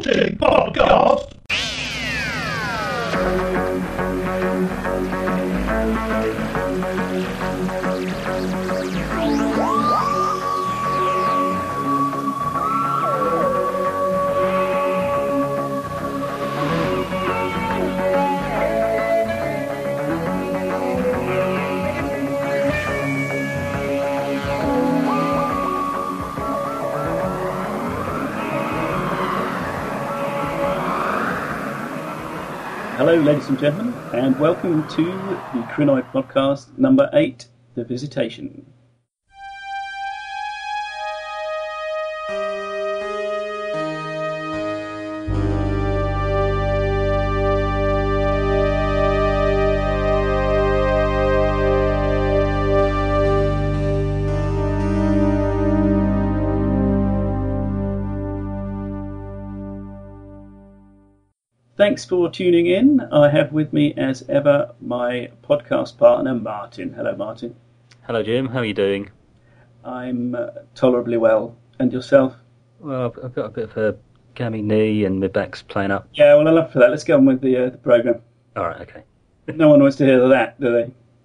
Bullshit Podcast. Hello, ladies and gentlemen, and welcome to the Crinoid Podcast number 8, The Visitation. Thanks for tuning in. I have with me, as ever, my podcast partner, Martin. Hello, Martin. Hello, Jim. How are you doing? I'm tolerably well. And yourself? Well, I've got a bit of a gammy knee and my back's playing up. Yeah, well, enough for that. Let's get on with the programme. All right, okay. No one wants to hear that, do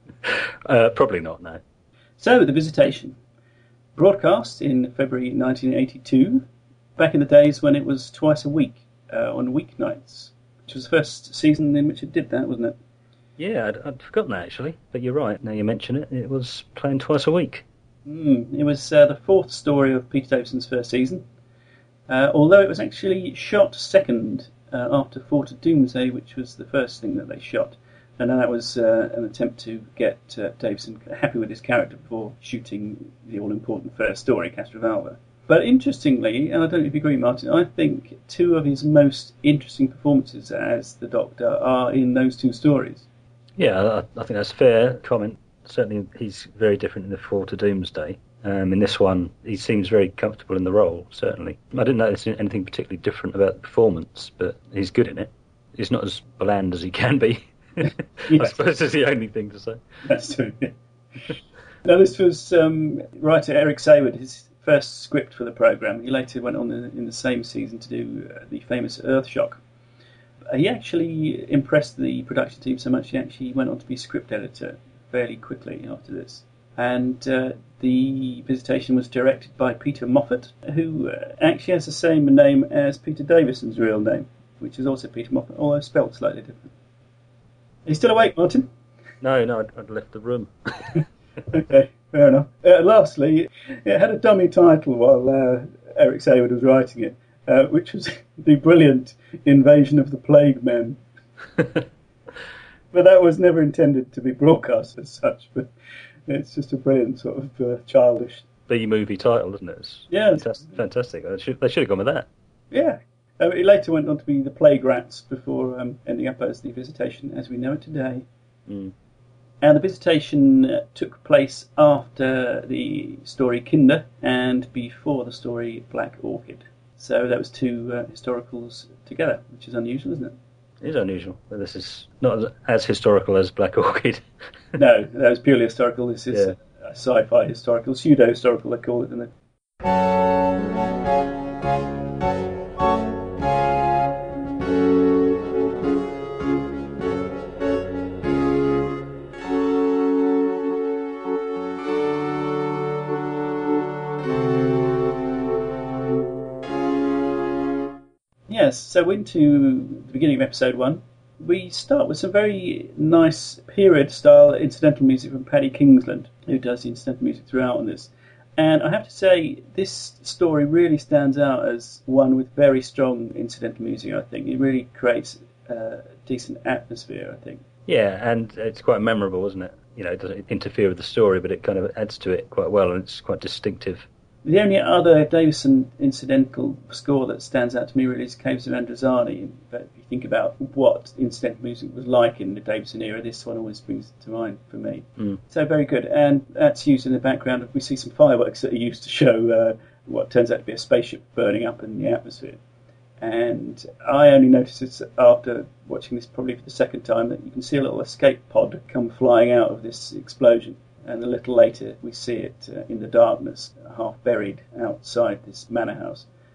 they? Probably not, no. So, The Visitation. Broadcast in February 1982, back in the days when it was twice a week, on weeknights. Which was the first season in which it did that, wasn't it? Yeah, I'd forgotten that, actually. But you're right, now you mention it, it was playing twice a week. It was the fourth story of Peter Davison's first season, although it was actually shot second after Fort of Doomsday, which was the first thing that they shot. And that was an attempt to get Davison happy with his character before shooting the all-important first story, Castrovalva. But interestingly, and I don't know if you agree, Martin, I think two of his most interesting performances as the Doctor are in those two stories. Yeah, I think that's a fair comment. Certainly he's very different in the Fall to Doomsday. In this one, he seems very comfortable in the role, certainly. I didn't notice anything particularly different about the performance, but he's good in it. He's not as bland as he can be. Yes. I suppose that's the only thing to say. That's true, yeah. Now, this was writer Eric Saward, his first script for the programme. He later went on in the same season to do the famous Earthshock. He actually impressed the production team so much he actually went on to be script editor fairly quickly after this. And the Visitation was directed by Peter Moffat, who actually has the same name as Peter Davison's real name, which is also Peter Moffat, although spelled slightly different. Are you still awake, Martin? No, I'd left the room. Okay, fair enough. Lastly, it had a dummy title while Eric Saward was writing it, which was The Brilliant Invasion of the Plague Men. But that was never intended to be broadcast as such, but it's just a brilliant sort of childish... B-movie title, isn't it? Yeah. That's fantastic. They should have gone with that. Yeah. It later went on to be The Plague Rats before ending up as The Visitation as we know it today. Mm. And The Visitation took place after the story Kinder and before the story Black Orchid. So that was two historicals together, which is unusual, isn't it? It is unusual, but this is not as historical as Black Orchid. No, that was purely historical. This is a sci-fi historical, pseudo-historical they call it, isn't it? Yes, so into the beginning of episode 1, we start with some very nice period-style incidental music from Paddy Kingsland, who does the incidental music throughout on this. And I have to say, this story really stands out as one with very strong incidental music, I think. It really creates a decent atmosphere, I think. Yeah, and it's quite memorable, isn't it? You know, it doesn't interfere with the story, but it kind of adds to it quite well, and it's quite distinctive. The only other Davison incidental score that stands out to me really is Caves of Androzani. But if you think about what incidental music was like in the Davison era, this one always brings it to mind for me. Mm. So very good. And that's used in the background. We see some fireworks that are used to show what turns out to be a spaceship burning up in the atmosphere. And I only noticed this after watching this probably for the second time, that you can see a little escape pod come flying out of this explosion. And a little later we see it in the darkness, half buried outside this manor house.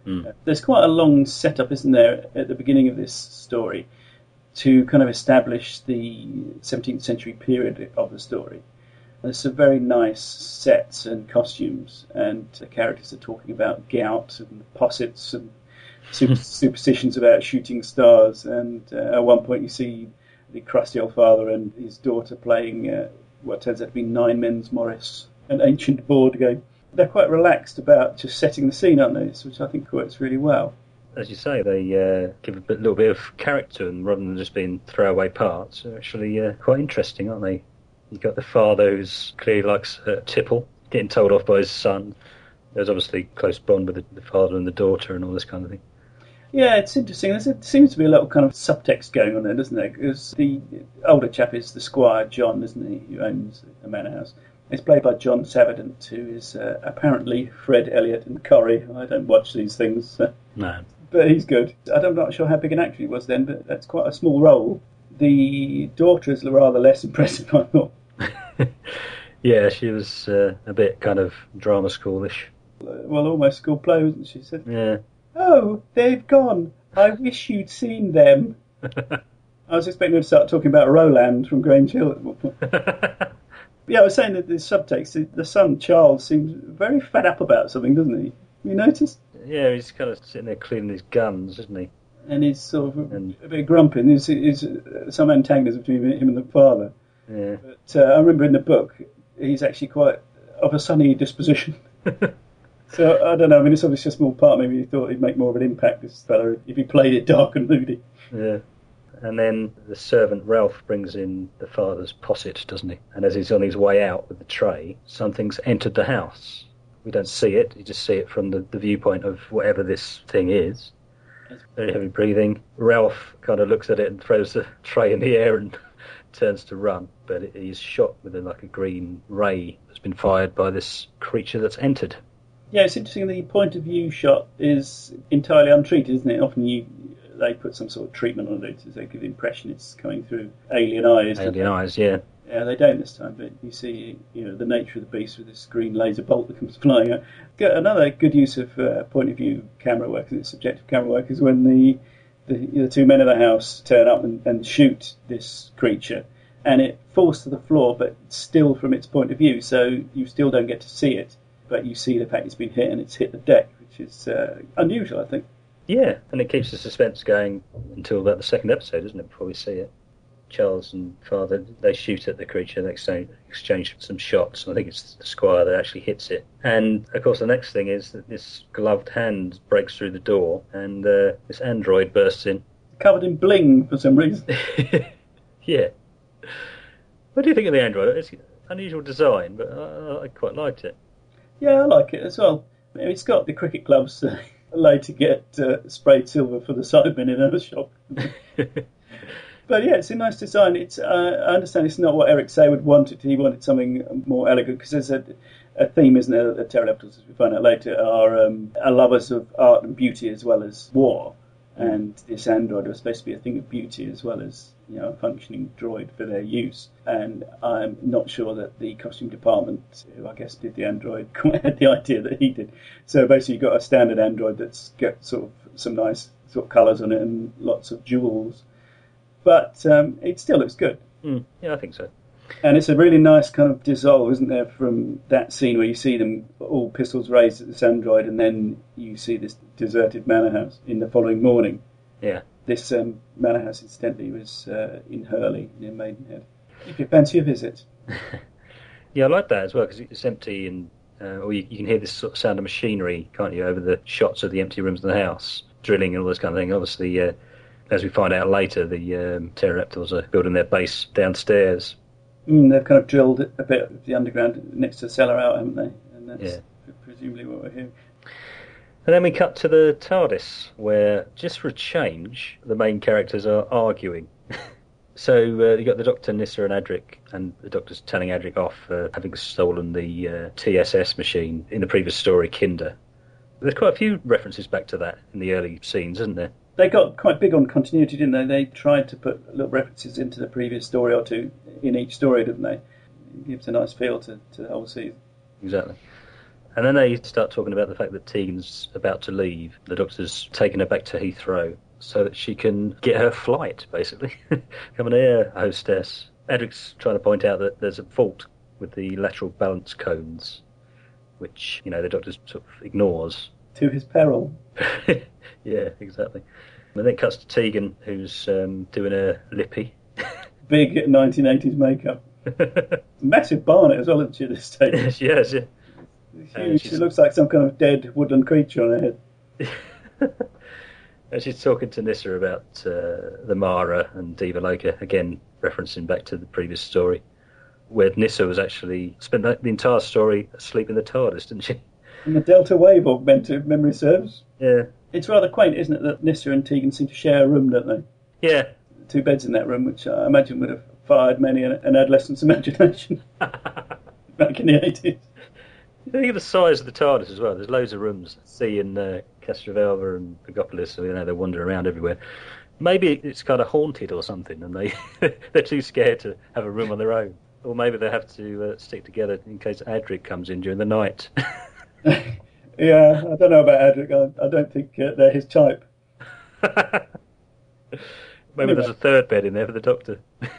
There's quite a long setup, isn't there, at the beginning of this story to kind of establish the 17th century period of the story. There's some very nice sets and costumes, and the characters are talking about gout and possets and superstitions about shooting stars. And at one point you see the crusty old father and his daughter playing what turns out to be Nine Men's Morris, an ancient board game. They're quite relaxed about just setting the scene, aren't they? Which I think works really well. As you say, they give a little bit of character, and rather than just being throwaway parts, they're actually quite interesting, aren't they? You've got the father who's clearly likes tipple, getting told off by his son. There's obviously a close bond with the father and the daughter and all this kind of thing. Yeah, it's interesting. There seems to be a little kind of subtext going on there, doesn't there? Because the older chap is the Squire John, isn't he, who owns the manor house. It's played by John Savardant, who is apparently Fred Elliott in Corrie. I don't watch these things. No. But he's good. I'm not sure how big an actor he was then, but that's quite a small role. The daughter is rather less impressive, I thought. Yeah, she was a bit kind of drama schoolish. Well, almost school play, wasn't she? Said, yeah. "Oh, they've gone. I wish you'd seen them." I was expecting her to start talking about Roland from Grange Hill at one point. Yeah, I was saying that the subtext, the son, Charles, seems very fed up about something, doesn't he? You notice? Yeah, he's kind of sitting there cleaning his guns, isn't he? And he's sort of a bit grumpy. There's some antagonism between him and the father. Yeah. But I remember in the book, he's actually quite of a sunny disposition. So, I don't know, I mean, it's obviously a small part. Maybe he thought he'd make more of an impact, this fellow, if he played it dark and moody. Yeah. And then the servant Ralph brings in the father's posset, doesn't he? And as he's on his way out with the tray, something's entered the house. We don't see it, you just see it from the viewpoint of whatever this thing is. Very heavy breathing. Ralph kind of looks at it and throws the tray in the air and turns to run, but he's shot with like a green ray that's been fired by this creature that's entered. Yeah, it's interesting. The point of view shot is entirely untreated, isn't it? Often they put some sort of treatment on it to give the impression it's coming through alien eyes. Alien eyes, yeah. Yeah, they don't this time, but you see, the nature of the beast with this green laser bolt that comes flying out. Another good use of point of view camera work, and it's subjective camera work, is when the two men of the house turn up and shoot this creature, and it falls to the floor, but still from its point of view, so you still don't get to see it, but you see the fact it's been hit and it's hit the deck, which is unusual, I think. Yeah, and it keeps the suspense going until about the second episode, doesn't it, before we see it. Charles and father, they shoot at the creature, they exchange some shots, and I think it's the Squire that actually hits it. And, of course, the next thing is that this gloved hand breaks through the door, and this android bursts in. Covered in bling for some reason. Yeah. What do you think of the android? It's an unusual design, but I quite liked it. Yeah, I like it as well. It's got the cricket gloves later get sprayed silver for the Cybermen in a shop. But yeah, it's a nice design. I understand it's not what Eric Saywood wanted. He wanted something more elegant, because there's a theme, isn't there? The pterodactyls, as we find out later, are lovers of art and beauty as well as war. And this android was supposed to be a thing of beauty as well as a functioning droid for their use. And I'm not sure that the costume department, who I guess did the android, had the idea that he did. So basically, you've got a standard android that's got sort of some nice sort of colours on it and lots of jewels. But it still looks good. Yeah, I think so. And it's a really nice kind of dissolve, isn't there, from that scene where you see them all pistols raised at this android, and then you see this deserted manor house in the following morning. Yeah. This manor house, incidentally, was in Hurley, near Maidenhead. If you fancy a visit. Yeah, I like that as well, because it's empty, and or you can hear this sort of sound of machinery, can't you, over the shots of the empty rooms in the house, drilling and all this kind of thing. Obviously, as we find out later, the pterodactyls are building their base downstairs. They've kind of drilled a bit of the underground next to the cellar out, haven't they? And that's presumably what we're hearing. And then we cut to the TARDIS, where, just for a change, the main characters are arguing. So you got the Doctor, Nyssa and Adric, and the Doctor's telling Adric off for having stolen the TSS machine in the previous story, Kinder. There's quite a few references back to that in the early scenes, isn't there? They got quite big on continuity, didn't they? They tried to put little references into the previous story or two in each story, didn't they? It gives a nice feel to the whole season. Exactly. And then they start talking about the fact that Tegan's about to leave. The Doctor's taking her back to Heathrow so that she can get her flight, basically. Become an air hostess. Adric's trying to point out that there's a fault with the lateral balance cones, which, the Doctor sort of ignores. To his peril. Yeah, exactly. And then it cuts to Tegan, who's doing a lippy. Big 1980s makeup. Massive barnet as well, isn't she, at this stage? Yes, yeah. Huge. She looks like some kind of dead woodland creature on her head. And she's talking to Nyssa about the Mara and Devaloka, again referencing back to the previous story, where Nyssa was actually spent the entire story asleep in the TARDIS, didn't she? And the Delta Wave augmented, memory serves. Yeah. It's rather quaint, isn't it, that Nyssa and Tegan seem to share a room, don't they? Yeah. 2 beds in that room, which I imagine would have fired many an adolescent's imagination back in the 80s. Think of the size of the TARDIS as well. There's loads of rooms. See in Castrovalva and Pagopolis, so they wander around everywhere. Maybe it's kind of haunted or something, and they're too scared to have a room on their own. Or maybe they have to stick together in case Adric comes in during the night. Yeah, I don't know about Adric. I don't think they're his type. Maybe there's a third bed in there for the Doctor.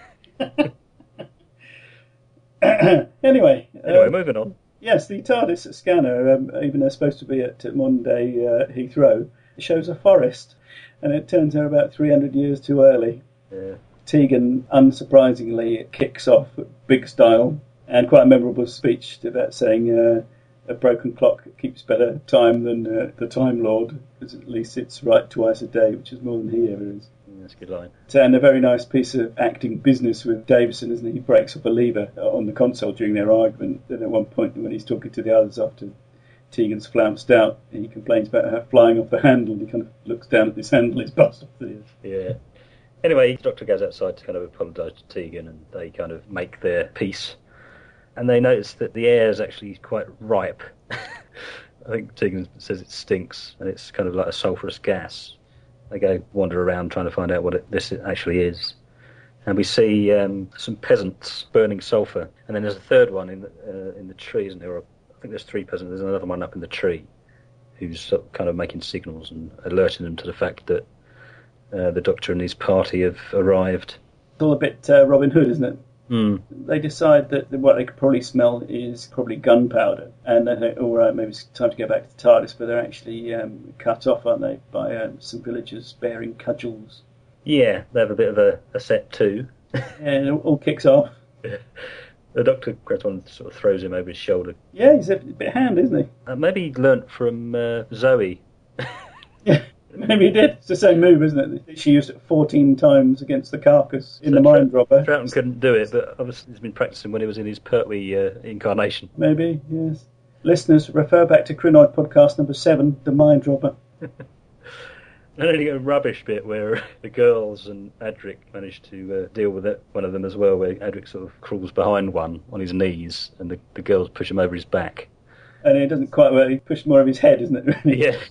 Anyway, moving on. Yes, the TARDIS scanner, even though it's supposed to be at modern-day Heathrow, shows a forest, and it turns out about 300 years too early. Yeah. Tegan, unsurprisingly, kicks off big style, and quite a memorable speech about saying a broken clock keeps better time than the Time Lord, because at least it's right twice a day, which is more than he ever is. That's a good line. And a very nice piece of acting business with Davison, isn't he? He breaks up a lever on the console during their argument. And at one point, when he's talking to the others after Tegan's flounced out, he complains about her flying off the handle. And he kind of looks down at this handle, it's bust off the ears. Yeah. Anyway, the Doctor goes outside to kind of apologise to Tegan, and they kind of make their peace. And they notice that the air is actually quite ripe. I think Tegan says it stinks, and it's kind of like a sulphurous gas. They go wander around trying to find out what this actually is. And we see some peasants burning sulphur. And then there's a third one in the tree, isn't there? I think there's 3 peasants. There's another one up in the tree who's sort of kind of making signals and alerting them to the fact that the Doctor and his party have arrived. It's all a bit Robin Hood, isn't it? Mm. They decide that what they could probably smell is probably gunpowder, and they think, all right, maybe it's time to go back to the TARDIS, but they're actually cut off, aren't they, by some villagers bearing cudgels. Yeah, they have a bit of a set too. And it all kicks off. Yeah. The Doctor grabs one and sort of throws him over his shoulder. Yeah, he's a bit hand, isn't he? Maybe he learnt from Zoe. Yeah. Maybe he did. It's the same move, isn't it? She used it 14 times against the carcass in the Mind Robber. Troughton couldn't do it, but obviously he's been practicing when he was in his Pertwee incarnation. Maybe, yes. Listeners, refer back to Crinoid podcast number 7, The Mind Robber. And then you get a rubbish bit where the girls and Adric manage to deal with it, one of them as well, where Adric sort of crawls behind one on his knees, and the girls push him over his back. And he doesn't quite well, he pushed more of his head, isn't it, really? Yeah.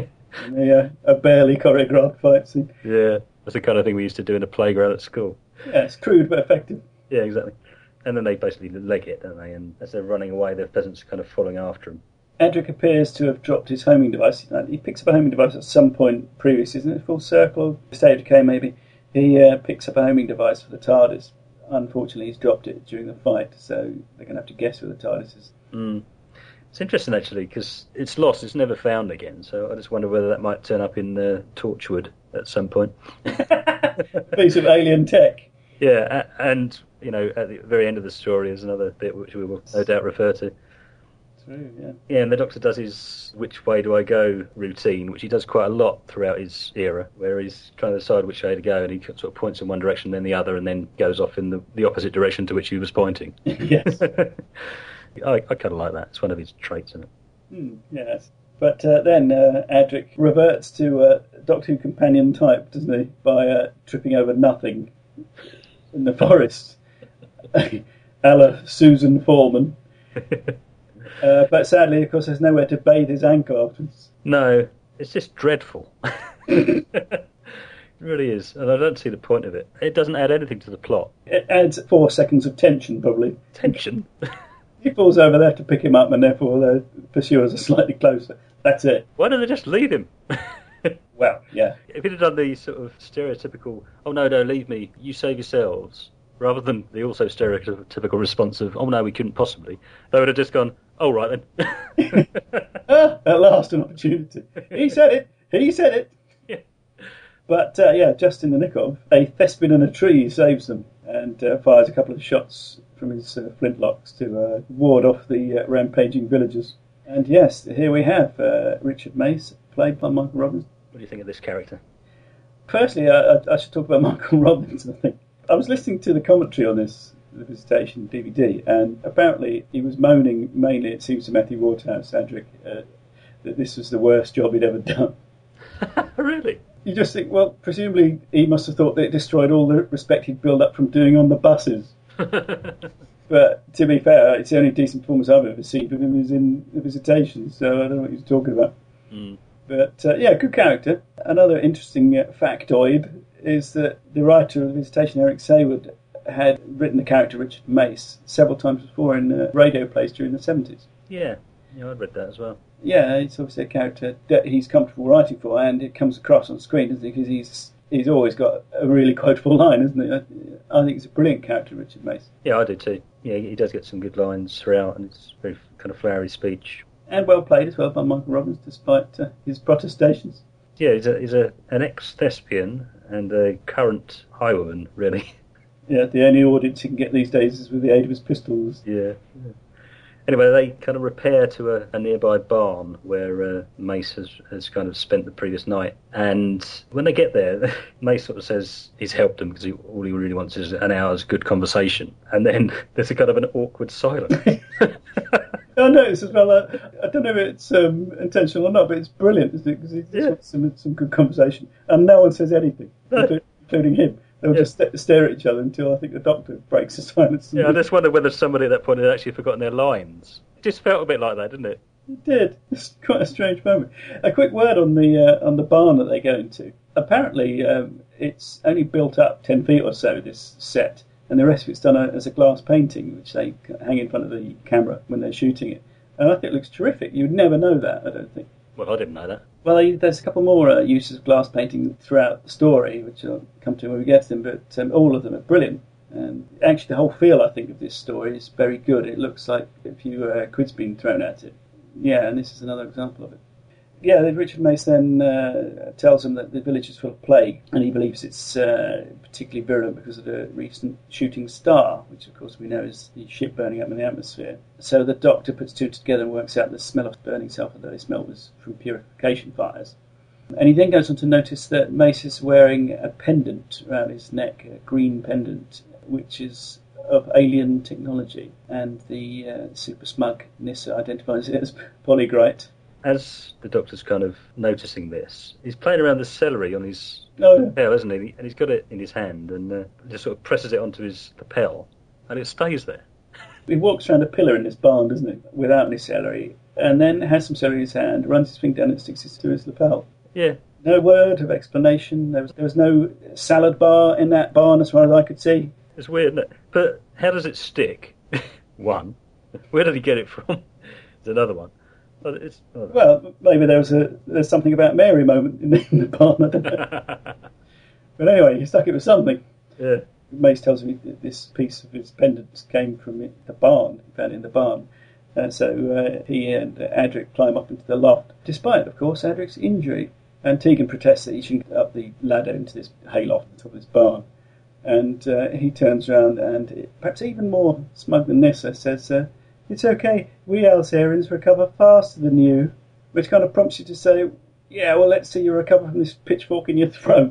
A barely choreographed fight scene. Yeah, that's the kind of thing we used to do in a playground at school. Yeah, it's crude but effective. Yeah, exactly. And then they basically leg it, don't they? And as they're running away, the peasants are kind of following after them. Adric appears to have dropped his homing device. He picks up a homing device at some point previous, isn't it? Full circle, stage K maybe. He picks up a homing device for the TARDIS. Unfortunately, he's dropped it during the fight, so they're going to have to guess where the TARDIS is. Mm. It's interesting, actually, because it's lost. It's never found again. So I just wonder whether that might turn up in Torchwood at some point. Piece of alien tech. Yeah, and, at the very end of the story is another bit which we will no doubt refer to. True, yeah. Yeah, and the Doctor does his which way do I go routine, which he does quite a lot throughout his era, where he's trying to decide which way to go, and he sort of points in one direction, then the other, and then goes off in the opposite direction to which he was pointing. Yes. I kind of like that. It's one of his traits, isn't it? Yes. But then Adric reverts to Doctor Who companion type, doesn't he? By tripping over nothing in the forest. A la Susan Foreman. But sadly, of course, there's nowhere to bathe his ankle afterwards. No, it's just dreadful. It really is. And I don't see the point of it. It doesn't add anything to the plot. It adds 4 seconds of tension, probably. Tension? He falls over there to pick him up, and therefore the pursuers are slightly closer. That's it. Why don't they just leave him? Well, yeah. If he'd have done the sort of stereotypical, oh no, leave me, you save yourselves, rather than the also stereotypical response of, oh no, we couldn't possibly, they would have just gone, oh right then. At last, an opportunity. He said it. Yeah. But, just in the nick of, a thespian in a tree saves them and fires a couple of shots from his flintlocks to ward off the rampaging villagers. And yes, here we have Richard Mace, played by Michael Robinson. What do you think of this character? Firstly, I should talk about Michael Robinson, I think. I was listening to the commentary on this, the Visitation DVD, and apparently he was moaning mainly, it seems to Matthew Waterhouse, Adric, that this was the worst job he'd ever done. Really? You just think, well, presumably he must have thought that it destroyed all the respect he'd built up from doing on the buses. But to be fair, it's the only decent performance I've ever seen of him is in the Visitation, so I don't know what he was talking about. Mm. But, good character. Another interesting factoid is that the writer of Visitation, Eric Saywood, had written the character Richard Mace several times before in radio plays during the 70s. Yeah, I'd read that as well. Yeah, it's obviously a character that he's comfortable writing for, and it comes across on screen, doesn't it? Because he's always got a really quotable line, isn't he? I think it's a brilliant character, Richard Mace. Yeah, I do too. Yeah, he does get some good lines throughout, and it's very kind of flowery speech. And well played as well by Michael Robbins, despite his protestations. Yeah, he's an ex-thespian and a current highwayman, really. Yeah, the only audience he can get these days is with the aid of his pistols. Yeah. Anyway, they kind of repair to a nearby barn where Mace has kind of spent the previous night. And when they get there, Mace sort of says he's helped them because all he really wants is an hour's good conversation. And then there's a kind of an awkward silence. I noticed as well, I don't know if it's intentional or not, but it's brilliant, isn't it? Because he's got some good conversation. And no one says anything, including him. They'll just stare at each other until I think the doctor breaks the silence. Yeah, I just wonder whether somebody at that point had actually forgotten their lines. It just felt a bit like that, didn't it? It did. It's quite a strange moment. A quick word on the barn that they go into. Apparently, it's only built up 10 feet or so, this set, and the rest of it's done as a glass painting, which they hang in front of the camera when they're shooting it. And I think it looks terrific. You'd never know that, I don't think. Well, I didn't know that. Well, there's a couple more uses of glass painting throughout the story, which I'll come to when we get to them, but all of them are brilliant. And actually, the whole feel, I think, of this story is very good. It looks like a few quid's been thrown at it. Yeah, and this is another example of it. Yeah, Richard Mace then tells him that the village is full of plague, and he believes it's particularly virulent because of the recent shooting star, which, of course, we know is the ship burning up in the atmosphere. So the doctor puts two together and works out the smell of burning sulphur that they smelled was from purification fires. And he then goes on to notice that Mace is wearing a pendant around his neck, a green pendant, which is of alien technology, and the super smug Nyssa identifies it as polygrite. As the doctor's kind of noticing this, he's playing around the celery on his lapel, isn't he? And he's got it in his hand and just sort of presses it onto his lapel, and it stays there. He walks around a pillar in this barn, doesn't he, without any celery, and then has some celery in his hand, runs his finger down and sticks it to his lapel. Yeah. No word of explanation. There was no salad bar in that barn as far as I could see. It's weird, isn't it? But how does it stick? One. Where did he get it from? There's another one. Well, maybe there's something about Mary moment in the barn. I don't know. But anyway, he stuck it with something. Yeah. Mace tells me that this piece of his pendant came from the barn. He found it in the barn. So he and Adric climb up into the loft, despite, of course, Adric's injury. And Tegan protests that he shouldn't get up the ladder into this hayloft on top of this barn. And he turns around and, perhaps even more smug than Nyssa, says, "It's okay, we Alzarians recover faster than you," which kind of prompts you to say, yeah, well, let's see you recover from this pitchfork in your throat.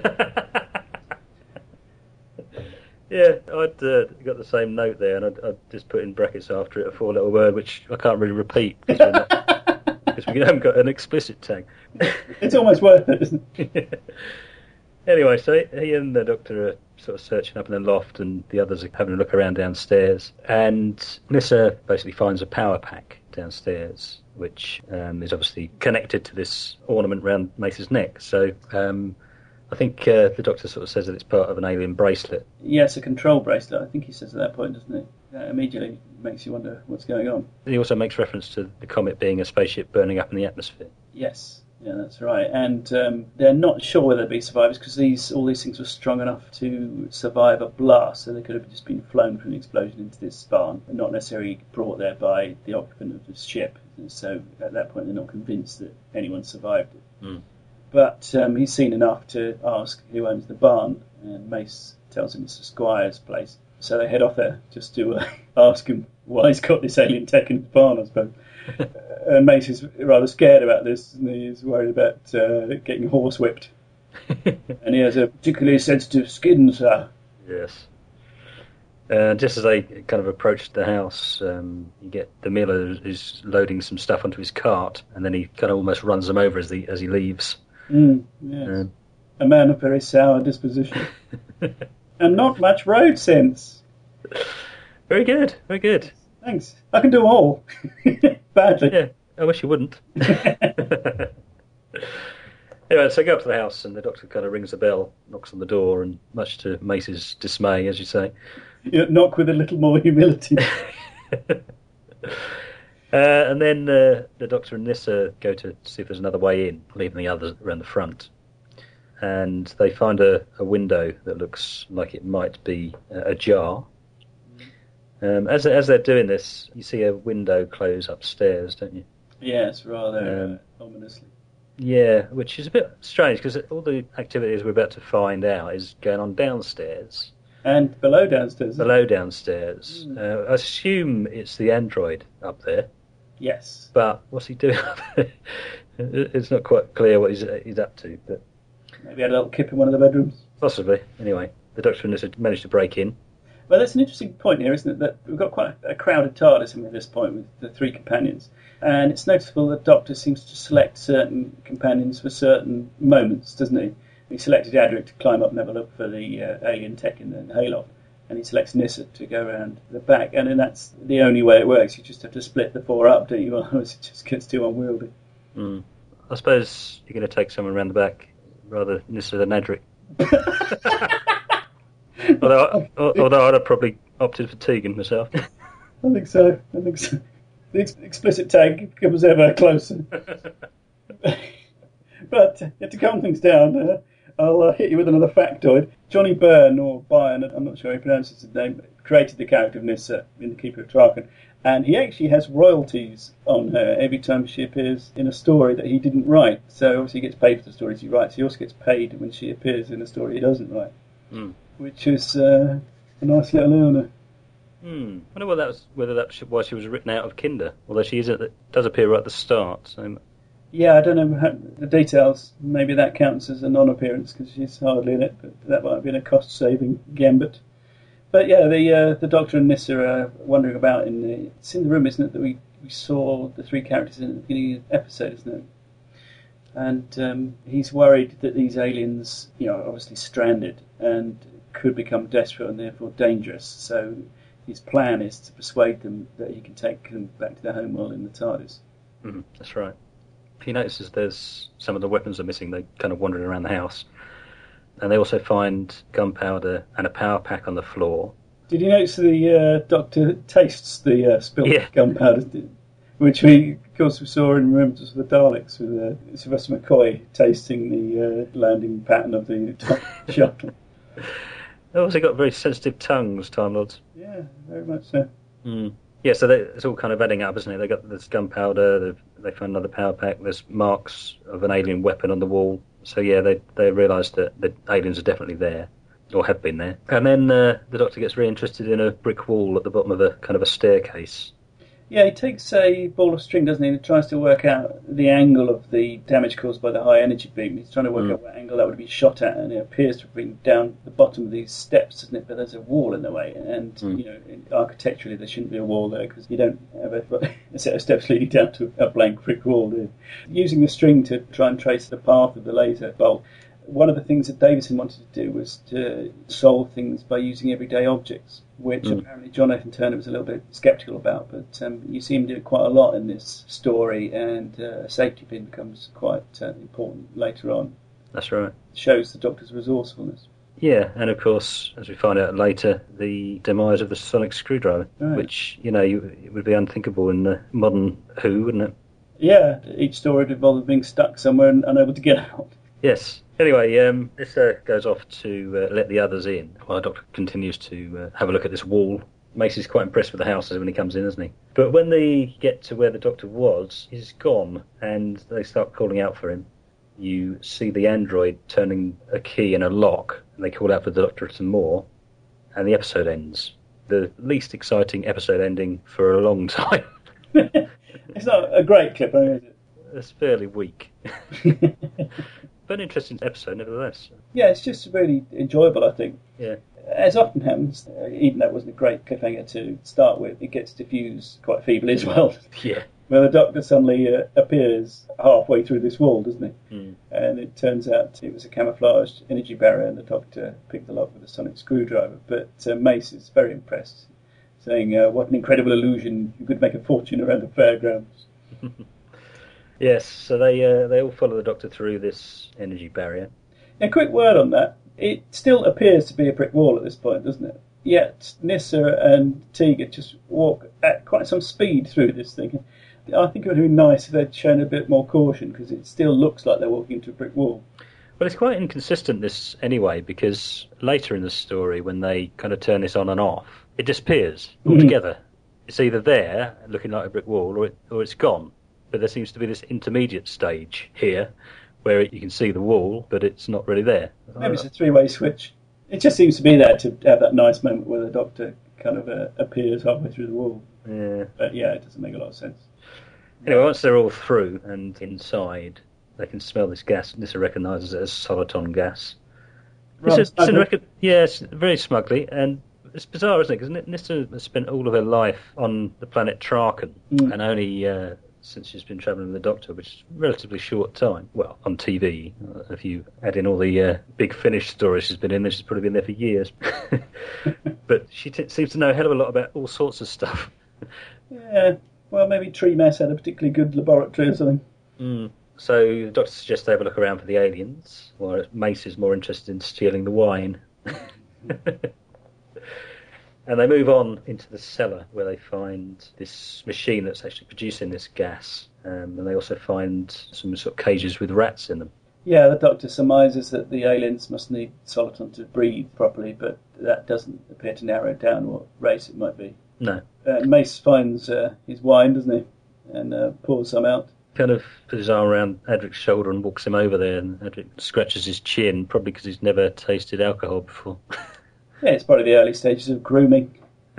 Yeah, I'd got the same note there, and I'd just put in brackets after it a four-letter word, which I can't really repeat, because we haven't got an explicit tag. It's almost worth it, isn't it? Anyway, so he and the doctor are sort of searching up in the loft, and the others are having a look around downstairs. And Nyssa basically finds a power pack downstairs, which is obviously connected to this ornament around Mace's neck. So I I think the Doctor sort of says that it's part of an alien bracelet. Yes, a control bracelet. I think he says at that point, doesn't he? That immediately makes you wonder what's going on. He also makes reference to the comet being a spaceship burning up in the atmosphere. Yes, yeah, that's right. And they're not sure whether they'd be survivors because all these things were strong enough to survive a blast, so they could have just been flown from the explosion into this barn and not necessarily brought there by the occupant of the ship. And so at that point, they're not convinced that anyone survived it. Mm. But he's seen enough to ask who owns the barn, and Mace tells him it's the Squire's place. So they head off there just to ask him why he's got this alien tech in his barn, I suppose. And Mace is rather scared about this, and he's worried about getting horsewhipped. And he has a particularly sensitive skin, sir. Yes. Just as they kind of approach the house, you get the Miller who's loading some stuff onto his cart, and then he kind of almost runs them over as he leaves. Yes. A man of very sour disposition. And not much road sense. Very good, very good. Thanks. I can do all. Badly. Yeah, I wish you wouldn't. Anyway, so they go up to the house, and the Doctor kind of rings the bell, knocks on the door, and much to Mace's dismay, as you say. You knock with a little more humility. And then the Doctor and Nyssa go to see if there's another way in, leaving the others around the front. And they find a window that looks like it might be ajar. As they're doing this, you see a window close upstairs, don't you? Yes, rather ominously. Yeah, which is a bit strange because all the activities we're about to find out is going on downstairs. And below downstairs. Below downstairs. I assume it's the android up there. Yes. But what's he doing up there? It's not quite clear what he's up to. But maybe had a little kip in one of the bedrooms. Possibly. Anyway, the Doctor and Nyssa managed to break in. Well, that's an interesting point here, isn't it? That we've got quite a crowded TARDIS at this point with the three companions. And it's noticeable that the Doctor seems to select certain companions for certain moments, doesn't he? He selected Adric to climb up and have a look for the alien tech in the hayloft. And he selects Nyssa to go around the back. And then that's the only way it works. You just have to split the four up, don't you? Otherwise it just gets too unwieldy. I suppose you're going to take someone around the back, rather Nyssa than Adric. although I'd have probably opted for Tegan myself. I think so. The explicit tag comes ever closer. But to calm things down, I'll hit you with another factoid. Johnny Byrne, or Byrne, I'm not sure how he pronounces his name, created the character of Nyssa in The Keeper of Traken. And he actually has royalties on her every time she appears in a story that he didn't write. So obviously he gets paid for the stories he writes. He also gets paid when she appears in a story he doesn't write. Which is a nice little earner. I wonder whether that's why she was written out of Kinder, although she does appear right at the start. So. Yeah, I don't know the details. Maybe that counts as a non-appearance because she's hardly in it, but that might have been a cost-saving gambit. But yeah, the Doctor and Nyssa are wandering about it's in the room, isn't it, that we saw the three characters in the beginning of the episode, isn't it? And he's worried that these aliens, are obviously stranded and could become desperate and therefore dangerous. So his plan is to persuade them that he can take them back to their homeworld in the TARDIS. That's right. He notices there's some of the weapons are missing. They're kind of wandering around the house. And they also find gunpowder and a power pack on the floor. Did you notice the Doctor tastes the spilled gunpowder? Which of course, we saw in Remembrance of the Daleks with Sylvester McCoy tasting the landing pattern of the shuttle. They've also got very sensitive tongues, Time Lords. Yeah, very much so. Yeah, so it's all kind of adding up, isn't it? They got this gunpowder, they found another power pack, there's marks of an alien weapon on the wall. So yeah, they realised that the aliens are definitely there, or have been there. And then the Doctor gets very interested in a brick wall at the bottom of a kind of a staircase. Yeah, he takes a ball of string, doesn't he, and tries to work out the angle of the damage caused by the high energy beam. He's trying to work out what angle that would be shot at, and it appears to bring down the bottom of these steps, doesn't it? But there's a wall in the way, and architecturally there shouldn't be a wall there because you don't have a set of steps leading down to a blank brick wall, do you? Using the string to try and trace the path of the laser bolt. One of the things that Davison wanted to do was to solve things by using everyday objects, which apparently John Nathan Turner was a little bit sceptical about, but you see him do it quite a lot in this story, and a safety pin becomes quite important later on. That's right. Shows the Doctor's resourcefulness. Yeah, and of course, as we find out later, the demise of the sonic screwdriver, Right. which, it would be unthinkable in the modern Who, wouldn't it? Yeah, each story involved being stuck somewhere and unable to get out. Yes. Anyway, this goes off to let the others in, while the Doctor continues to have a look at this wall. Mace is quite impressed with the house when he comes in, isn't he? But when they get to where the Doctor was, he's gone, and they start calling out for him. You see the android turning a key in a lock, and they call out for the Doctor some more, and the episode ends. The least exciting episode ending for a long time. It's not a great clip, is it? It's fairly weak. But an interesting episode, nevertheless. Yeah, it's just really enjoyable, I think. Yeah. As often happens, even though it wasn't a great cliffhanger to start with, it gets diffused quite feebly as well. Yeah. Where the Doctor suddenly appears halfway through this wall, doesn't he? Mm. And it turns out it was a camouflaged energy barrier, and the Doctor picked the lock with a sonic screwdriver. But Mace is very impressed, saying, what an incredible illusion, you could make a fortune around the fairgrounds. Yes, so they all follow the Doctor through this energy barrier. A quick word on that. It still appears to be a brick wall at this point, doesn't it? Yet Nyssa and Tegan just walk at quite some speed through this thing. I think it would have been nice if they'd shown a bit more caution, because it still looks like they're walking into a brick wall. Well, it's quite inconsistent, this, anyway, because later in the story, when they kind of turn this on and off, it disappears altogether. It's either there, looking like a brick wall, or it's gone. But there seems to be this intermediate stage here, where you can see the wall, but it's not really there. Maybe it's a three-way switch. It just seems to be there to have that nice moment where the Doctor kind of appears halfway through the wall. Yeah. But yeah, it doesn't make a lot of sense. Anyway, once they're all through and inside, they can smell this gas. Nyssa recognises it as soliton gas. It's very smugly, and it's bizarre, isn't it? Because Nyssa has spent all of her life on the planet Traken, and only since she's been travelling with the Doctor, which is a relatively short time. Well, on TV, if you add in all the Big Finish stories she's been in, she's probably been there for years. But she seems to know a hell of a lot about all sorts of stuff. Yeah, well, maybe Tree Mess had a particularly good laboratory or something. Mm. So the Doctor suggests they have a look around for the aliens, while Mace is more interested in stealing the wine. And they move on into the cellar, where they find this machine that's actually producing this gas. And they also find some sort of cages with rats in them. Yeah, the Doctor surmises that the aliens must need soliton to breathe properly, but that doesn't appear to narrow down what race it might be. No. Mace finds his wine, doesn't he? And pours some out. Kind of puts his arm around Adric's shoulder and walks him over there, and Adric scratches his chin, probably because he's never tasted alcohol before. Yeah, it's probably the early stages of grooming.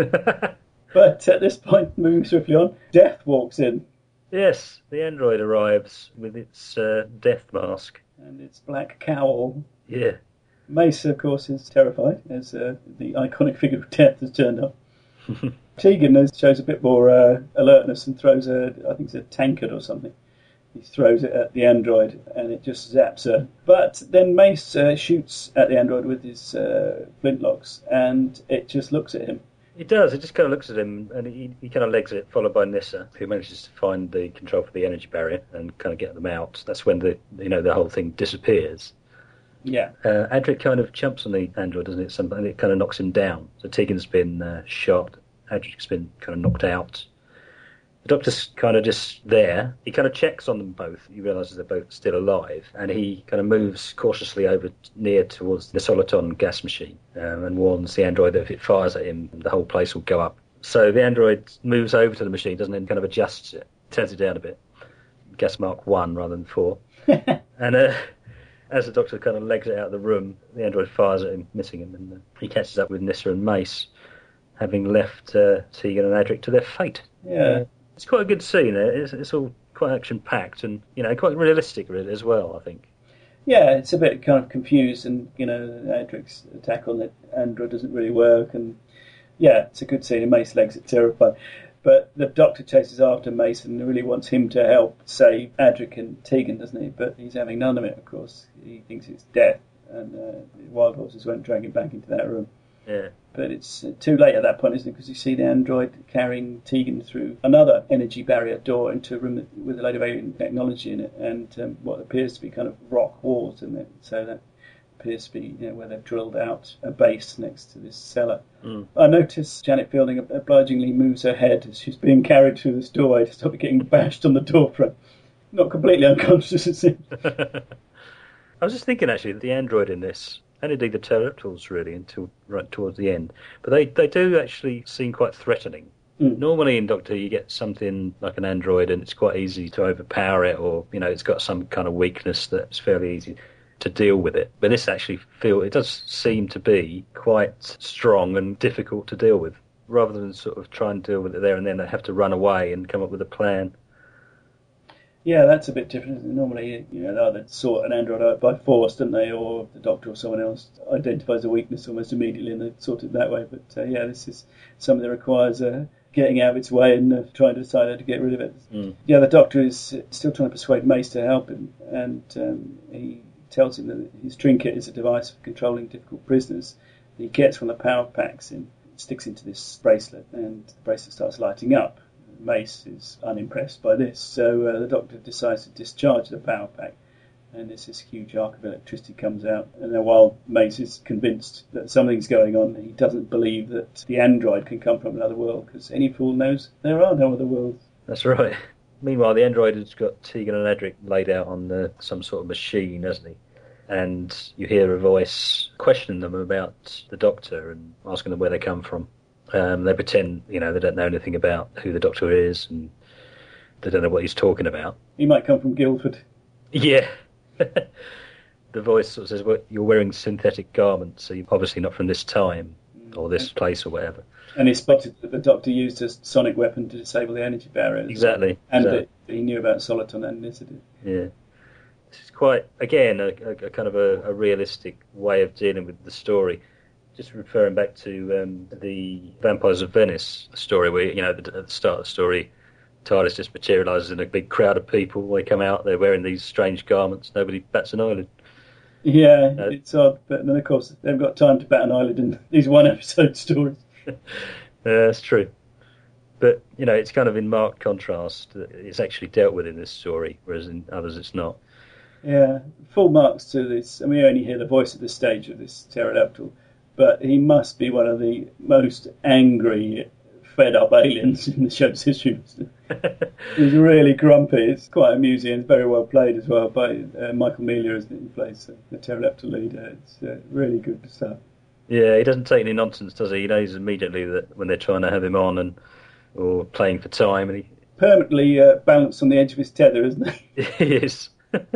But at this point, moving swiftly on, Death walks in. Yes, the android arrives with its death mask. And its black cowl. Yeah. Mace, of course, is terrified as the iconic figure of Death has turned up. Tegan shows a bit more alertness and throws I think it's a tankard or something. He throws it at the android and it just zaps her. But then Mace shoots at the android with his flintlocks and it just looks at him. It does. It just kind of looks at him and he kind of legs it, followed by Nyssa, who manages to find the control for the energy barrier and kind of get them out. That's when the whole thing disappears. Yeah. Adric kind of jumps on the android, doesn't it? And it kind of knocks him down. So Tegan's been shot. Adric's been kind of knocked out. The Doctor's kind of just there. He kind of checks on them both. He realises they're both still alive. And he kind of moves cautiously over near towards the soliton gas machine and warns the android that if it fires at him, the whole place will go up. So the android moves over to the machine, doesn't it, and kind of adjusts it, turns it down a bit. Gas mark 1 rather than 4. And as the Doctor kind of legs it out of the room, the android fires at him, missing him. And he catches up with Nyssa and Mace, having left Tegan and Adric to their fate. Yeah. It's quite a good scene. It's all quite action-packed and, quite realistic really as well, I think. Yeah, it's a bit kind of confused and, Adric's attack on the android doesn't really work. And, yeah, it's a good scene and Mace legs it terrified. But the Doctor chases after Mace and really wants him to help save Adric and Tegan, doesn't he? But he's having none of it, of course. He thinks it's death and the Wild Horses won't drag him back into that room. Yeah. But it's too late at that point, isn't it? Because you see the android carrying Tegan through another energy barrier door into a room with a load of alien technology in it, and what appears to be kind of rock walls in it. So that appears to be where they've drilled out a base next to this cellar. I notice Janet Fielding obligingly moves her head as she's being carried through this doorway to stop it getting bashed on the door front. Not completely unconscious, it seems. I was just thinking, actually, that the android in this, and indeed the pterodactyls really, until right towards the end, but they do actually seem quite threatening. Normally in Doctor you get something like an android and it's quite easy to overpower it, or it's got some kind of weakness that's fairly easy to deal with it. But this actually it does seem to be quite strong and difficult to deal with, rather than sort of try and deal with it there and then they have to run away and come up with a plan. Yeah, that's a bit different. Normally, they either sort an android out by force, don't they, or the Doctor or someone else identifies a weakness almost immediately and they sort it that way. But this is something that requires getting out of its way and trying to decide how to get rid of it. Yeah, the Doctor is still trying to persuade Mace to help him, and he tells him that his trinket is a device for controlling difficult prisoners that he gets from the power packs and sticks into this bracelet, and the bracelet starts lighting up. Mace is unimpressed by this, so the Doctor decides to discharge the power pack, and this huge arc of electricity comes out. And then while Mace is convinced that something's going on, he doesn't believe that the android can come from another world, because any fool knows there are no other worlds. That's right. Meanwhile, the android has got Tegan and Adric laid out on some sort of machine, hasn't he? And you hear a voice questioning them about the Doctor and asking them where they come from. They pretend, they don't know anything about who the Doctor is, and they don't know what he's talking about. He might come from Guildford. Yeah. The voice sort of says, well, you're wearing synthetic garments, so you're obviously not from this time, or this place, or whatever. And he spotted that the Doctor used a sonic weapon to disable the energy barriers. Exactly. And that he knew about Soliton and Nizzard. Yeah. This is quite, again, a kind of a realistic way of dealing with the story. Just referring back to the Vampires of Venice story, where at the start of the story, TARDIS just materialises in a big crowd of people. They come out, they're wearing these strange garments. Nobody bats an eyelid. Yeah, it's odd, but then of course they've got time to bat an eyelid in these one-episode stories. That's true. But it's kind of in marked contrast. It's actually dealt with in this story, whereas in others it's not. Yeah, full marks to this. I mean, we only hear the voice at this stage of this pterodactyl. But he must be one of the most angry, fed-up aliens in the show's history. He's really grumpy. It's quite amusing and very well played as well by Michael Mealer, as he plays the pterodactyl leader. It's really good stuff. Yeah, he doesn't take any nonsense, does he? He knows immediately that when they're trying to have him on or playing for time. And he permanently balanced on the edge of his tether, isn't he? He is.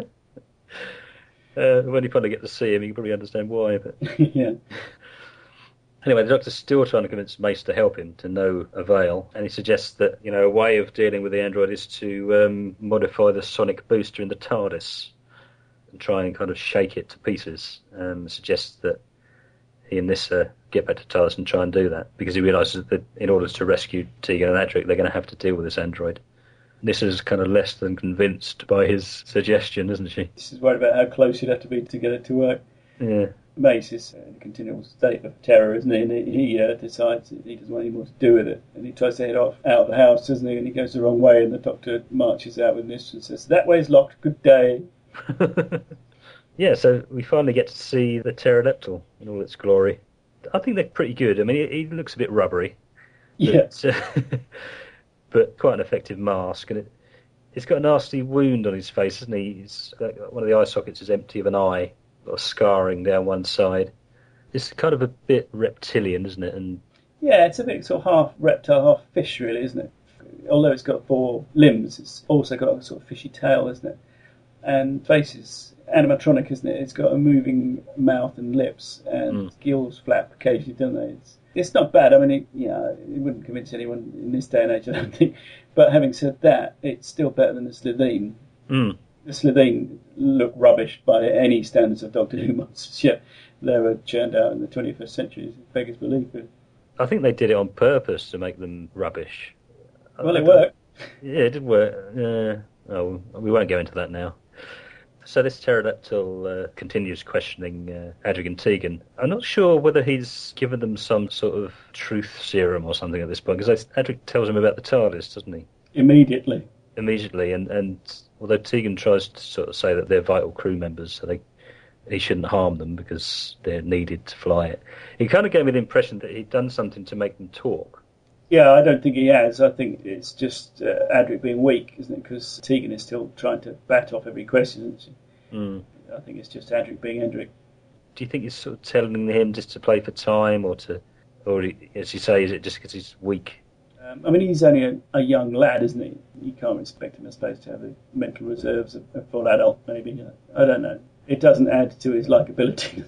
When you probably get to see him, you can probably understand why. But yeah. Anyway, the Doctor's still trying to convince Mace to help him, to no avail, and he suggests that a way of dealing with the android is to modify the sonic booster in the TARDIS and try and kind of shake it to pieces. Suggests that he and Nyssa get back to TARDIS and try and do that, because he realises that in order to rescue Tegan and Adric, they're going to have to deal with this android. Nyssa's kind of less than convinced by his suggestion, isn't she? She's worried about how close you'd have to be to get it to work. Yeah. Mace is in a continual state of terror, isn't he? And he decides that he doesn't want any more to do with it. And he tries to head off out of the house, doesn't he? And he goes the wrong way, and the Doctor marches out with this and says, "That way's locked, good day." Yeah, so we finally get to see the pterodactyl in all its glory. I think they're pretty good. I mean, he looks a bit rubbery. Yeah. But quite an effective mask. And it's got a nasty wound on his face, hasn't he? One of the eye sockets is empty of an eye. Got scarring down one side. It's kind of a bit reptilian, isn't it? And yeah, it's a bit sort of half reptile, half fish, really, isn't it? Although it's got 4 limbs, it's also got a sort of fishy tail, isn't it? And face is animatronic, isn't it? It's got a moving mouth and lips, and gills flap occasionally, don't they? It's not bad. I mean, it wouldn't convince anyone in this day and age, I don't think. But having said that, it's still better than the Slitheen. The Slitheen look rubbish by any standards of Doctor Who monsters. Yeah, they were churned out in the 21st century, beggars belief. I think they did it on purpose to make them rubbish. Well, it worked. Yeah, it did work. We won't go into that now. So this pterodactyl continues questioning Adric and Tegan. I'm not sure whether he's given them some sort of truth serum or something at this point, because Adric tells him about the TARDIS, doesn't he? Immediately, and although Tegan tries to sort of say that they're vital crew members, so he shouldn't harm them because they're needed to fly it, he kind of gave me the impression that he'd done something to make them talk. Yeah, I don't think he has. I think it's just Adric being weak, isn't it? Because Tegan is still trying to bat off every question, isn't she? I think it's just Adric being Adric. Do you think he's sort of telling him just to play for time, or as you say, is it just because he's weak? I mean, he's only a young lad, isn't he? You can't expect him, I suppose, to have the mental reserves of a full adult, maybe. I don't know. It doesn't add to his likability.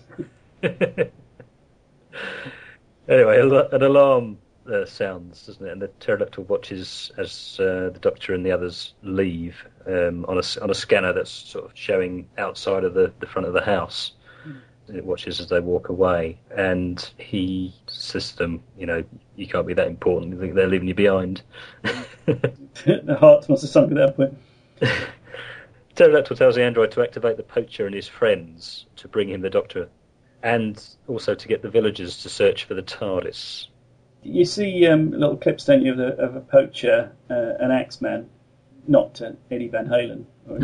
Anyway, an alarm sounds, doesn't it? And the pterodactyl watches as the Doctor and the others leave on a scanner that's sort of showing outside of the front of the house. It watches as they walk away, and he says to them, you can't be that important. You think they're leaving you behind. The heart must have sunk at that point. Pterodactyl tells the android to activate the poacher and his friends to bring him the Doctor, and also to get the villagers to search for the TARDIS. You see little clips, don't you, of a poacher, an Axeman, not Eddie Van Halen,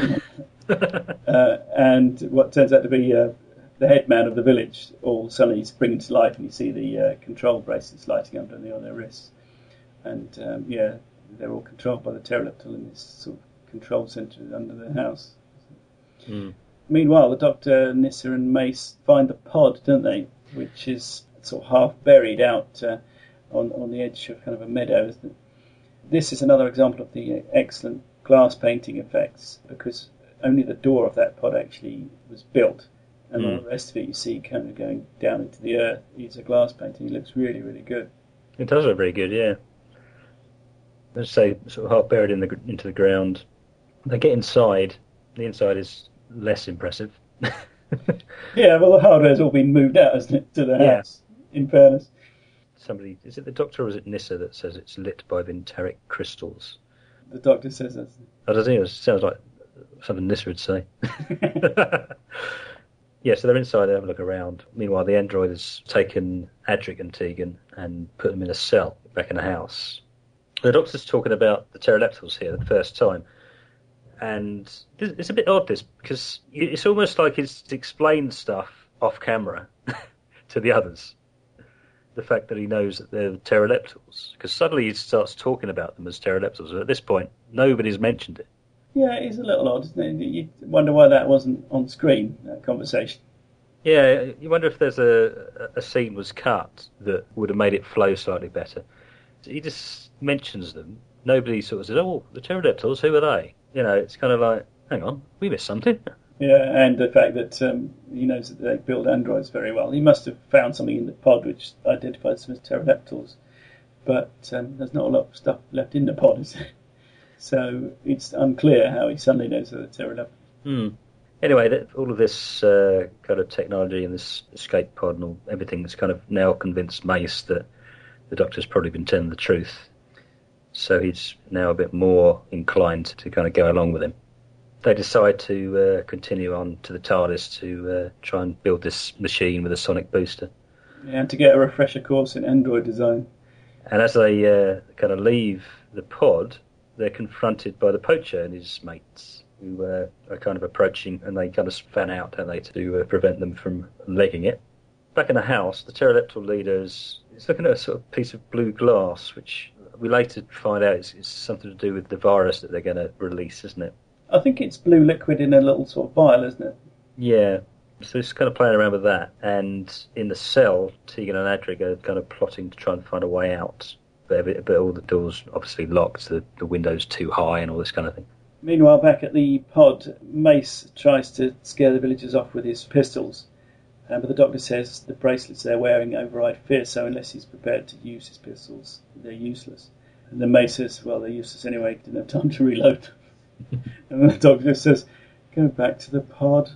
and what turns out to be the head man of the village, all suddenly springing to life, and you see the control bracelets lighting up on their wrists. And they're all controlled by the pterodactyl in this sort of control centre under the house. Meanwhile, the Doctor, Nyssa and Mace find the pod, don't they? Which is sort of half buried out on the edge of kind of a meadow, isn't it? This is another example of the excellent glass painting effects, because only the door of that pod actually was built, and all the rest of it you see kind of going down into the earth. It's a glass painting. It looks really, really good. It does look very good, yeah. Let's say sort of half buried into the ground. They get inside. The inside is less impressive. Yeah, well, the hardware's all been moved out, hasn't it, to the house, in fairness. Somebody, is it the Doctor or is it Nyssa that says it's lit by Vinteric crystals? The Doctor says that. I don't think it sounds like something Nyssa would say. Yeah, so they're inside, they have a look around. Meanwhile, the android has taken Adric and Tegan and put them in a cell back in the house. The Doctor's talking about the pterodactyls here the first time. And it's a bit odd, this, because it's almost like he's explained stuff off camera to the others. The fact that he knows that they're pterodactyls. Because suddenly he starts talking about them as pterodactyls. And at this point, nobody's mentioned it. Yeah, it's a little odd, isn't it? You wonder why that wasn't on screen, that conversation. Yeah, you wonder if there's a scene was cut that would have made it flow slightly better. So he just mentions them. Nobody sort of says, oh, the pterodactyls, who are they? It's kind of like, hang on, we missed something. Yeah, and the fact that he knows that they build androids very well. He must have found something in the pod which identifies them as pterodactyls. But there's not a lot of stuff left in the pod, is there? So it's unclear how he suddenly knows that they're pterodactyls. Anyway, all of this kind of technology and this escape pod and everything has kind of now convinced Mace that the Doctor's probably been telling the truth. So he's now a bit more inclined to kind of go along with him. They decide to continue on to the TARDIS to try and build this machine with a sonic booster. Yeah, and to get a refresher course in android design. And as they kind of leave the pod, they're confronted by the poacher and his mates, who are kind of approaching, and they kind of fan out, don't they, to prevent them from legging it. Back in the house, the pterodactyl leader is looking at a sort of piece of blue glass, which we later find out is something to do with the virus that they're going to release, isn't it? I think it's blue liquid in a little sort of vial, isn't it? Yeah. So it's kind of playing around with that. And in the cell, Tegan and Adric are kind of plotting to try and find a way out. But all the doors obviously locked, the window's too high and all this kind of thing. Meanwhile, back at the pod, Mace tries to scare the villagers off with his pistols. But the Doctor says the bracelets they're wearing override fear, so unless he's prepared to use his pistols, they're useless. And then Mace says, well, they're useless anyway, didn't have time to reload. And then the Doctor says, go back to the pod.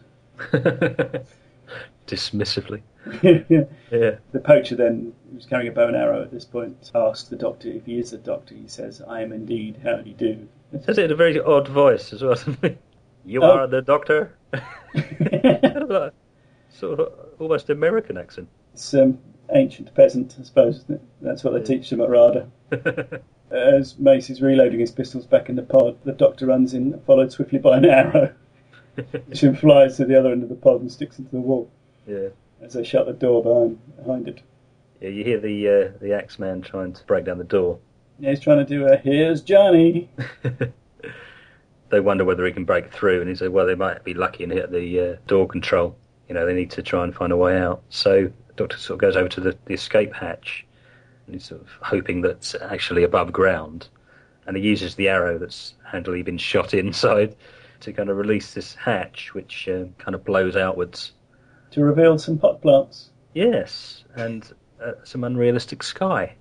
Dismissively. Yeah. The poacher then, who's carrying a bow and arrow at this point, asks the Doctor if he is the Doctor. He says, I am indeed, how do you do? Says it in a very odd voice as well, doesn't he? You are the Doctor? Kind of like, sort of almost American accent. It's ancient peasant, I suppose, isn't it? That's what they teach them at RADA. As Mace is reloading his pistols back in the pod, the Doctor runs in, followed swiftly by an arrow, which then flies to the other end of the pod and sticks into the wall. Yeah. As they shut the door behind it. Yeah, you hear the Axeman trying to break down the door. Yeah, he's trying to do a "Here's Johnny." They wonder whether he can break through, and he said, well, they might be lucky and hit the door control. You know, they need to try and find a way out. So the Doctor sort of goes over to the escape hatch, and he's sort of hoping that's actually above ground. And he uses the arrow that's handily been shot inside to kind of release this hatch, which kind of blows outwards. To reveal some pot plants. Yes, and some unrealistic sky.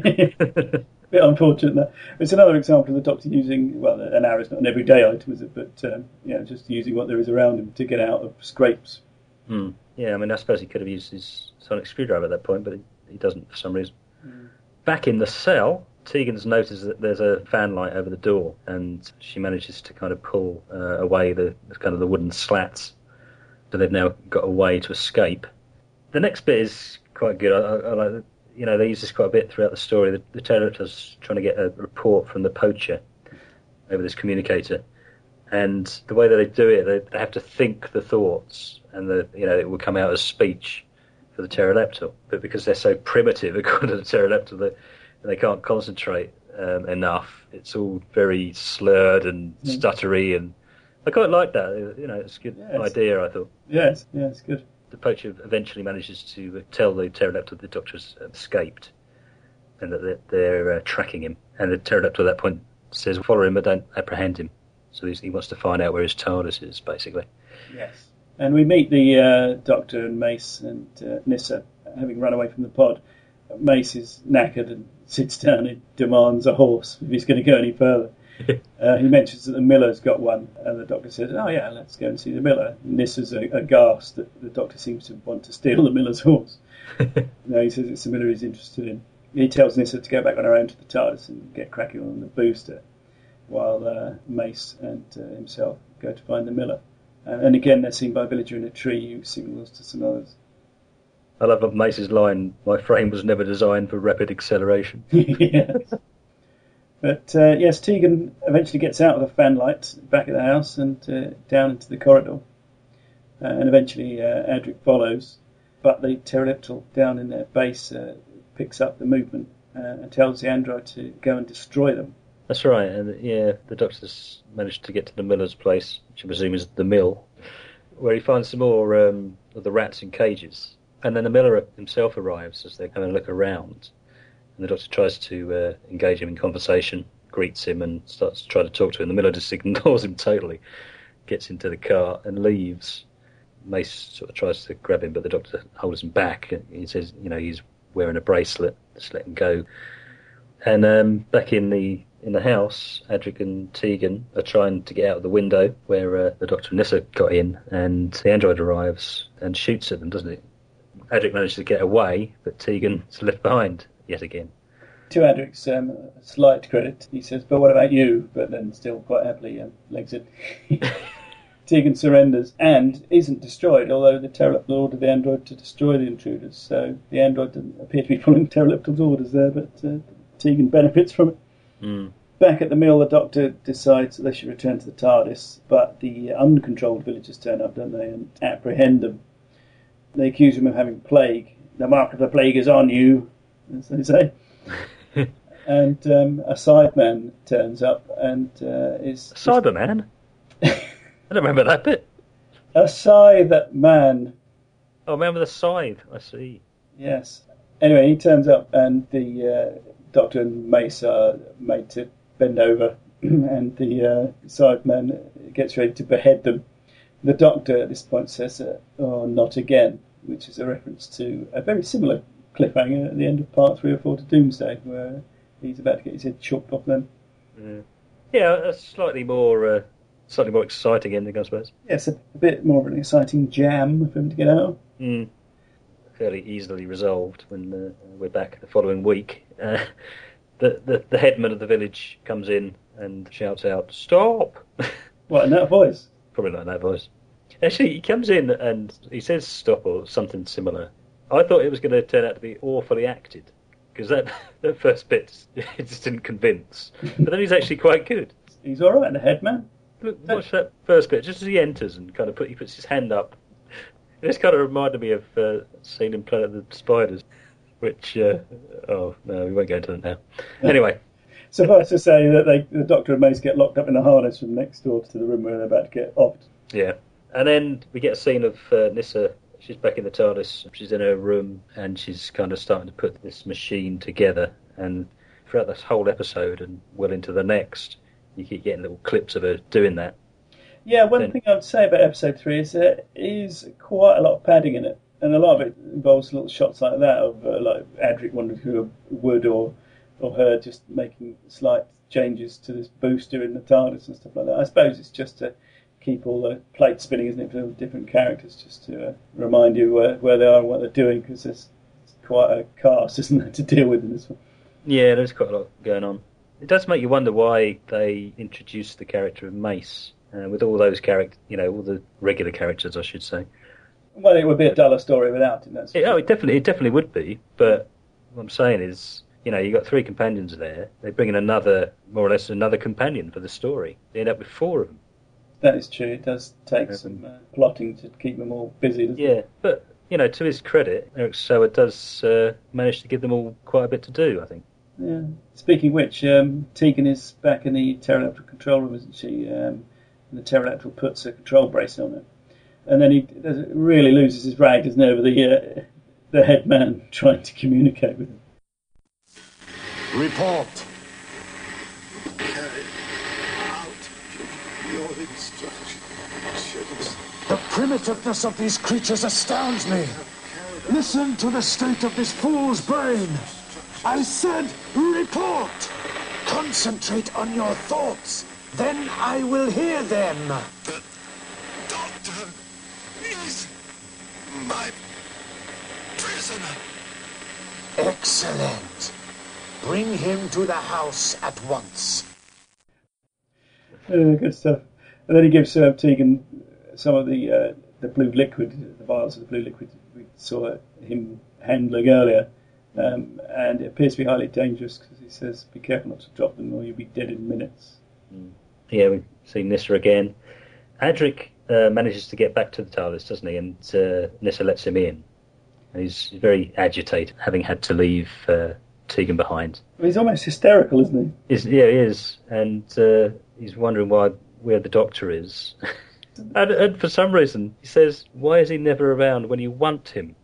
Bit unfortunate that. It's another example of the Doctor using, well, an arrow's not an everyday item, is it? But, just using what there is around him to get out of scrapes. Yeah, I mean, I suppose he could have used his sonic screwdriver at that point, but he doesn't for some reason. Back in the cell, Tegan's noticed that there's a fan light over the door, and she manages to kind of pull away the kind of the wooden slats, so they've now got a way to escape. The next bit is quite good. I like, they use this quite a bit throughout the story. The Pterodactyl's trying to get a report from the poacher over this communicator, and the way that they do it, they have to think the thoughts, and it will come out as speech for the Pterodactyl. But because they're so primitive, according to the Pterodactyl, they can't concentrate enough. It's all very slurred and stuttery, and I quite like that. It's a good idea, I thought. Yes, it's good. The poacher eventually manages to tell the Pterodactyl the Doctor's escaped and that they're tracking him. And the Pterodactyl at that point says, follow him but don't apprehend him. So he wants to find out where his TARDIS is, basically. Yes. And we meet the Doctor and Mace and Nyssa having run away from the pod. Mace is knackered and sits down and demands a horse if he's going to go any further. He mentions that the miller's got one, and the Doctor says, oh yeah, let's go and see the miller. Nyssa's aghast that the Doctor seems to want to steal the miller's horse. No, he says it's the miller he's interested in. He tells Nyssa to go back on her own to the TARDIS and get cracking on the booster, while Mace and himself go to find the miller. And again, they're seen by a villager in a tree who signals to some others. I love Mace's line, my frame was never designed for rapid acceleration. Yes. But yes, Tegan eventually gets out of the fan light back at the house and down into the corridor. And eventually Adric follows. But the Pterodactyl down in their base picks up the movement and tells the android to go and destroy them. That's right, and the Doctor's managed to get to the miller's place, which I presume is the mill, where he finds some more of the rats in cages. And then the miller himself arrives as they're having a look around. And the Doctor tries to engage him in conversation, greets him, and starts to try to talk to him. The miller just ignores him totally, gets into the car and leaves. Mace sort of tries to grab him, but the Doctor holds him back. He says, he's wearing a bracelet, just let him go. And back in the house, Adric and Tegan are trying to get out of the window where the Doctor and Nyssa got in, and the android arrives and shoots at them, doesn't it? Adric manages to get away, but Tegan's left behind yet again. To Adric's slight credit, he says, but what about you? But then still quite happily legs it. Tegan surrenders and isn't destroyed, although the Pterodactyl ordered the android to destroy the intruders. So the android doesn't appear to be following Pterodactyl's orders there, but Tegan benefits from it. Back at the mill, the Doctor decides that they should return to the TARDIS, but the uncontrolled villagers turn up, don't they, and apprehend them. They accuse him of having plague. The mark of the plague is on you, as they say. And a Cyberman turns up and is... Cyberman? I don't remember that bit. A Cyberman. Oh, remember the scythe, I see. Yes. Anyway, he turns up and the Doctor and Mace are made to bend over and the Cyberman gets ready to behead them. The Doctor at this point says, oh, not again, which is a reference to a very similar cliffhanger at the end of part 3 or 4 to Doomsday, where he's about to get his head chopped off then. Yeah, a slightly more exciting ending, I suppose. Yes, a bit more of an exciting jam for him to get out. Fairly easily resolved when we're back the following week. The headman of the village comes in and shouts out, "Stop!" What, in that voice? Probably not in that voice. Actually, he comes in and he says stop or something similar. I thought it was going to turn out to be awfully acted, because that first bit it just didn't convince. But then he's actually quite good. He's all right, the headman. Look, watch that first bit, just as he enters and kind of he puts his hand up. This kind of reminded me of a scene in Planet of the Spiders, which, oh, no, we won't go into that now. Anyway. Suffice to say that the Doctor and Mace get locked up in a harness from next door to the room where they're about to get offed. Yeah. And then we get a scene of Nyssa. She's back in the TARDIS. She's in her room and she's kind of starting to put this machine together. And throughout this whole episode and well into the next, you keep getting little clips of her doing that. Yeah, one thing I would say about episode 3 is there is quite a lot of padding in it, and a lot of it involves little shots like that of like Adric wandering through a wood, or her just making slight changes to this booster in the TARDIS and stuff like that. I suppose it's just to keep all the plates spinning, isn't it, for the different characters, just to remind you where they are and what they're doing, because there's quite a cast, isn't there, to deal with in this one. Yeah, there's quite a lot going on. It does make you wonder why they introduced the character of Mace. With all those characters, all the regular characters, I should say. Well, it would be a duller story without him. It definitely would be. But what I'm saying is, you've got 3 companions there. They bring in more or less another companion for the story. They end up with 4 of them. That is true. It does take some plotting to keep them all busy, doesn't it? Yeah, but, to his credit, Eric Saward does manage to give them all quite a bit to do, I think. Yeah. Speaking of which, Tegan is back in the pterodactyl control room, isn't she? The pterodactyl puts a control bracelet on it, and then he really loses his rag, doesn't he, over the head man trying to communicate with him. Report. Carry out your instructions. The primitiveness of these creatures astounds me. Listen to the state of this fool's brain. I said report. Concentrate on your thoughts. Then I will hear them. The Doctor is my prisoner. Excellent. Bring him to the house at once. Good stuff. And then he gives Tegan some of the blue liquid, the vials of the blue liquid we saw him handling earlier. And it appears to be highly dangerous, because he says, be careful not to drop them or you'll be dead in minutes. Yeah, we've seen Nyssa again. Adric manages to get back to the TARDIS, doesn't he? And Nyssa lets him in. And he's very agitated, having had to leave Tegan behind. Well, he's almost hysterical, isn't he? He is. And he's wondering where the Doctor is. and for some reason, he says, why is he never around when you want him?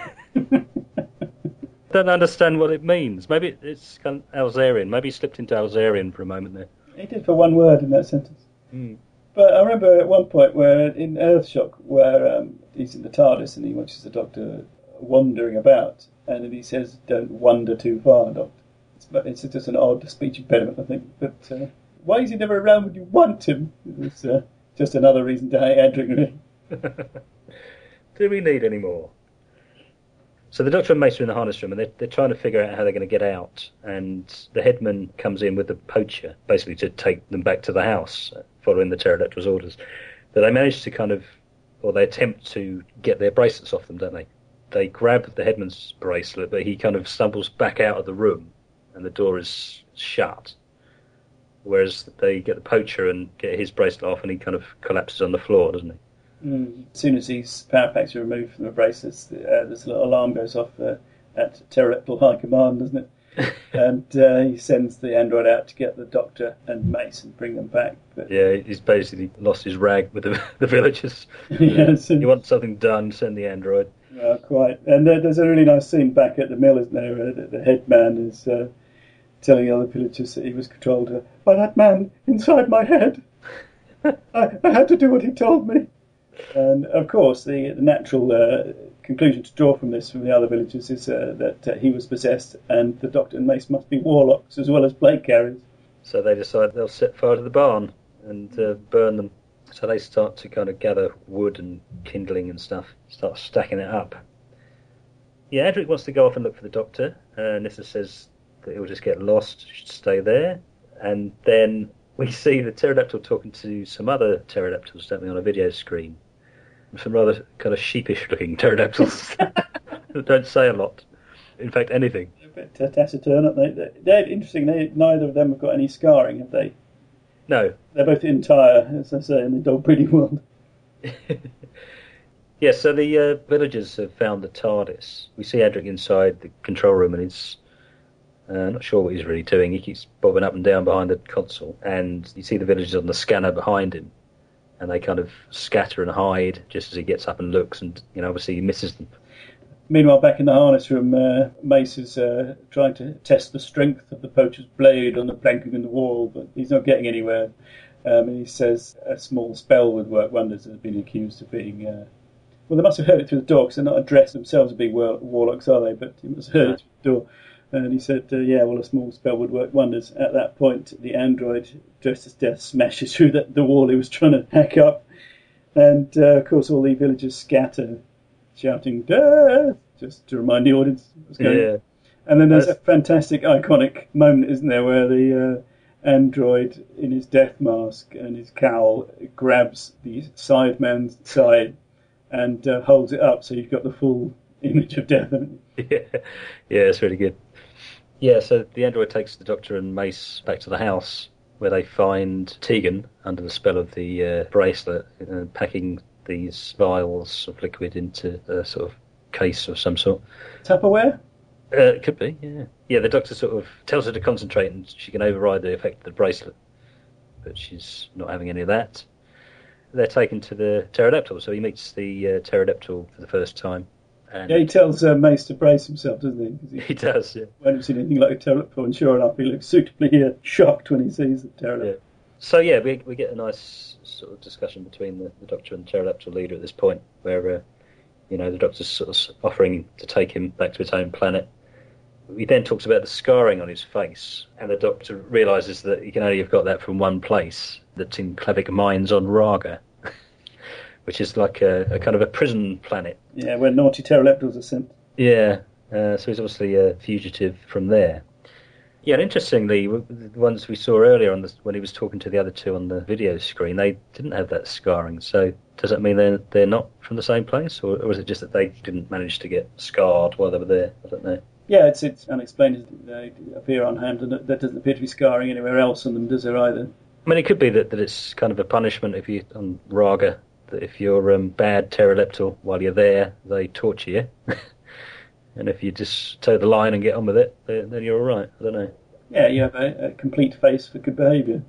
I don't understand what it means. Maybe it's kind of Alzarian. Maybe he slipped into Alzarian for a moment there. He did for one word in that sentence. But I remember at one point where in Earthshock, where he's in the TARDIS and he watches the Doctor wandering about, and then he says, "Don't wander too far, Doctor." It's just an odd speech impediment, I think. But why is he never around when you want him? It's just another reason to hate Adric, really. Do we need any more? So the Doctor and Mace are in the harness room, and they're trying to figure out how they're going to get out. And the headman comes in with the poacher, basically to take them back to the house, following the pterodactyl's orders. But they manage to they attempt to get their bracelets off them, don't they? They grab the headman's bracelet, but he kind of stumbles back out of the room, and the door is shut. Whereas they get the poacher and get his bracelet off, and he kind of collapses on the floor, doesn't he? As soon as these power packs are removed from the bracelets, this little alarm goes off at Pterodactyl High Command, doesn't it? And he sends the android out to get the Doctor and Mace and bring them back. But yeah, he's basically lost his rag with the villagers. Yes. You want something done, send the android. Quite. And there's a really nice scene back at the mill, isn't there, where the headman is telling the other villagers that he was controlled by that man inside my head. I had to do what he told me. And, of course, the natural conclusion to draw from this, from the other villagers, is that he was possessed and the Doctor and Mace must be warlocks as well as plague carriers. So they decide they'll set fire to the barn and burn them. So they start to kind of gather wood and kindling and stuff, start stacking it up. Yeah, Adric wants to go off and look for the Doctor. Nyssa says that he'll just get lost, should stay there. And then we see the pterodactyl talking to some other pterodactyls, don't we, on a video screen. Some rather kind of sheepish-looking pterodactyls. Don't say a lot. In fact, anything. A bit taciturn, aren't they? They're interesting. Neither of them have got any scarring, have they? No. They're both entire, as I say, in the dog breeding world. Yes, so the villagers have found the TARDIS. We see Adric inside the control room, and he's not sure what he's really doing. He keeps bobbing up and down behind the console, and you see the villagers on the scanner behind him, and they kind of scatter and hide just as he gets up and looks, and obviously he misses them. Meanwhile, back in the harness room, Mace is trying to test the strength of the poacher's blade on the planking in the wall, but he's not getting anywhere. And he says a small spell would work wonders. Has been accused of being... well, they must have heard it through the door, because they're not addressed themselves as being warlocks, are they? But he must have heard it through the door. And he said, a small spell would work wonders. At that point, the android, dressed as Death, smashes through the wall he was trying to hack up. And, of course, all the villagers scatter, shouting, "Death!" just to remind the audience what's going on. And then there's a fantastic, iconic moment, isn't there, where the android in his death mask and his cowl grabs the sideman's side and holds it up so you've got the full image of Death. Yeah, it's really good. Yeah, so the android takes the Doctor and Mace back to the house, where they find Tegan under the spell of the bracelet, packing these vials of liquid into a sort of case of some sort. Tupperware? It could be, yeah. Yeah, the Doctor sort of tells her to concentrate and she can override the effect of the bracelet, but she's not having any of that. They're taken to the pterodactyl, so he meets the pterodactyl for the first time. And he tells Mace to brace himself, doesn't he? He does, yeah. I haven't seen anything like a pterodactyl, and sure enough, he looks suitably shocked when he sees the pterodactyl. Yeah. So, yeah, we get a nice sort of discussion between the Doctor and the pterodactyl leader at this point, where, the Doctor's sort of offering to take him back to his own planet. He then talks about the scarring on his face, and the Doctor realises that he can only have got that from one place, that's in Klavik Mines on Raga, which is like a kind of a prison planet. Yeah, where naughty pterodactyls are sent. Yeah, so he's obviously a fugitive from there. Yeah, and interestingly, the ones we saw earlier when he was talking to the other two on the video screen, they didn't have that scarring. So does that mean they're not from the same place, or was it just that they didn't manage to get scarred while they were there? I don't know. Yeah, it's unexplained. They appear on hand, and there doesn't appear to be scarring anywhere else on them, does there either? I mean, it could be that it's kind of a punishment if you on Raga, that if you're bad pterodactyl while you're there, they torture you. And if you just toe the line and get on with it, then you're all right. I don't know. Yeah, you have a complete face for good behaviour.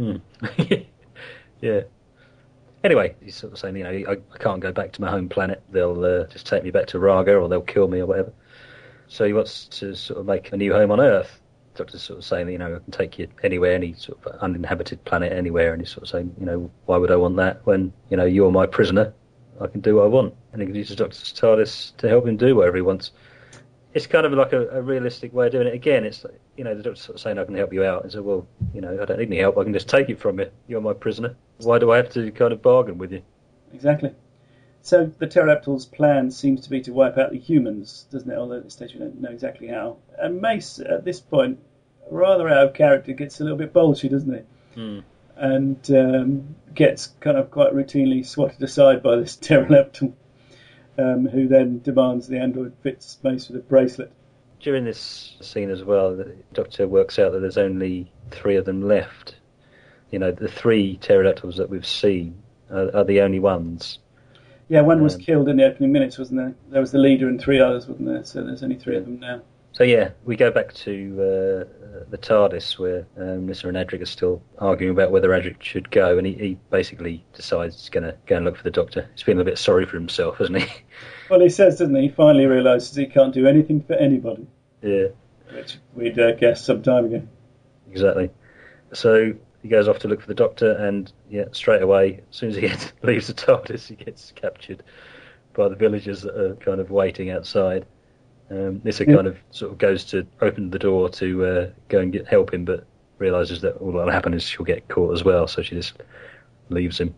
Yeah. Anyway, he's sort of saying, I can't go back to my home planet. They'll just take me back to Raga, or they'll kill me, or whatever. So he wants to sort of make a new home on Earth. The Doctor's sort of saying, I can take you anywhere, any sort of uninhabited planet anywhere. And he's sort of saying, why would I want that when, you're my prisoner? I can do what I want. And he can use the Doctor's TARDIS to help him do whatever he wants. It's kind of like a realistic way of doing it. Again, it's like, the Doctor's sort of saying, I can help you out. And so, well, I don't need any help. I can just take it from you. You're my prisoner. Why do I have to kind of bargain with you? Exactly. So the pterodactyl's plan seems to be to wipe out the humans, doesn't it? Although at this stage we don't know exactly how. And Mace, at this point, rather out of character, gets a little bit bolshy, doesn't he? And gets kind of quite routinely swatted aside by this pterodactyl, who then demands the android fits Mace with a bracelet. During this scene as well, the Doctor works out that there's only 3 of them left. The 3 pterodactyls that we've seen are the only ones. Yeah, one was killed in the opening minutes, wasn't there? There was the leader and 3 others, wasn't there? So there's only 3 of them now. So yeah, we go back to the TARDIS, where Nyssa and Adric are still arguing about whether Adric should go, and he basically decides he's going to go and look for the Doctor. He's feeling a bit sorry for himself, isn't he? Well, he says, doesn't he? He finally realises he can't do anything for anybody. Yeah. Which we'd guessed some time ago. Exactly. So he goes off to look for the Doctor, and straight away, as soon as he leaves the TARDIS, he gets captured by the villagers that are kind of waiting outside. Nyssa kind of sort of goes to open the door to go and help him, but realises that all that'll happen is she'll get caught as well, so she just leaves him.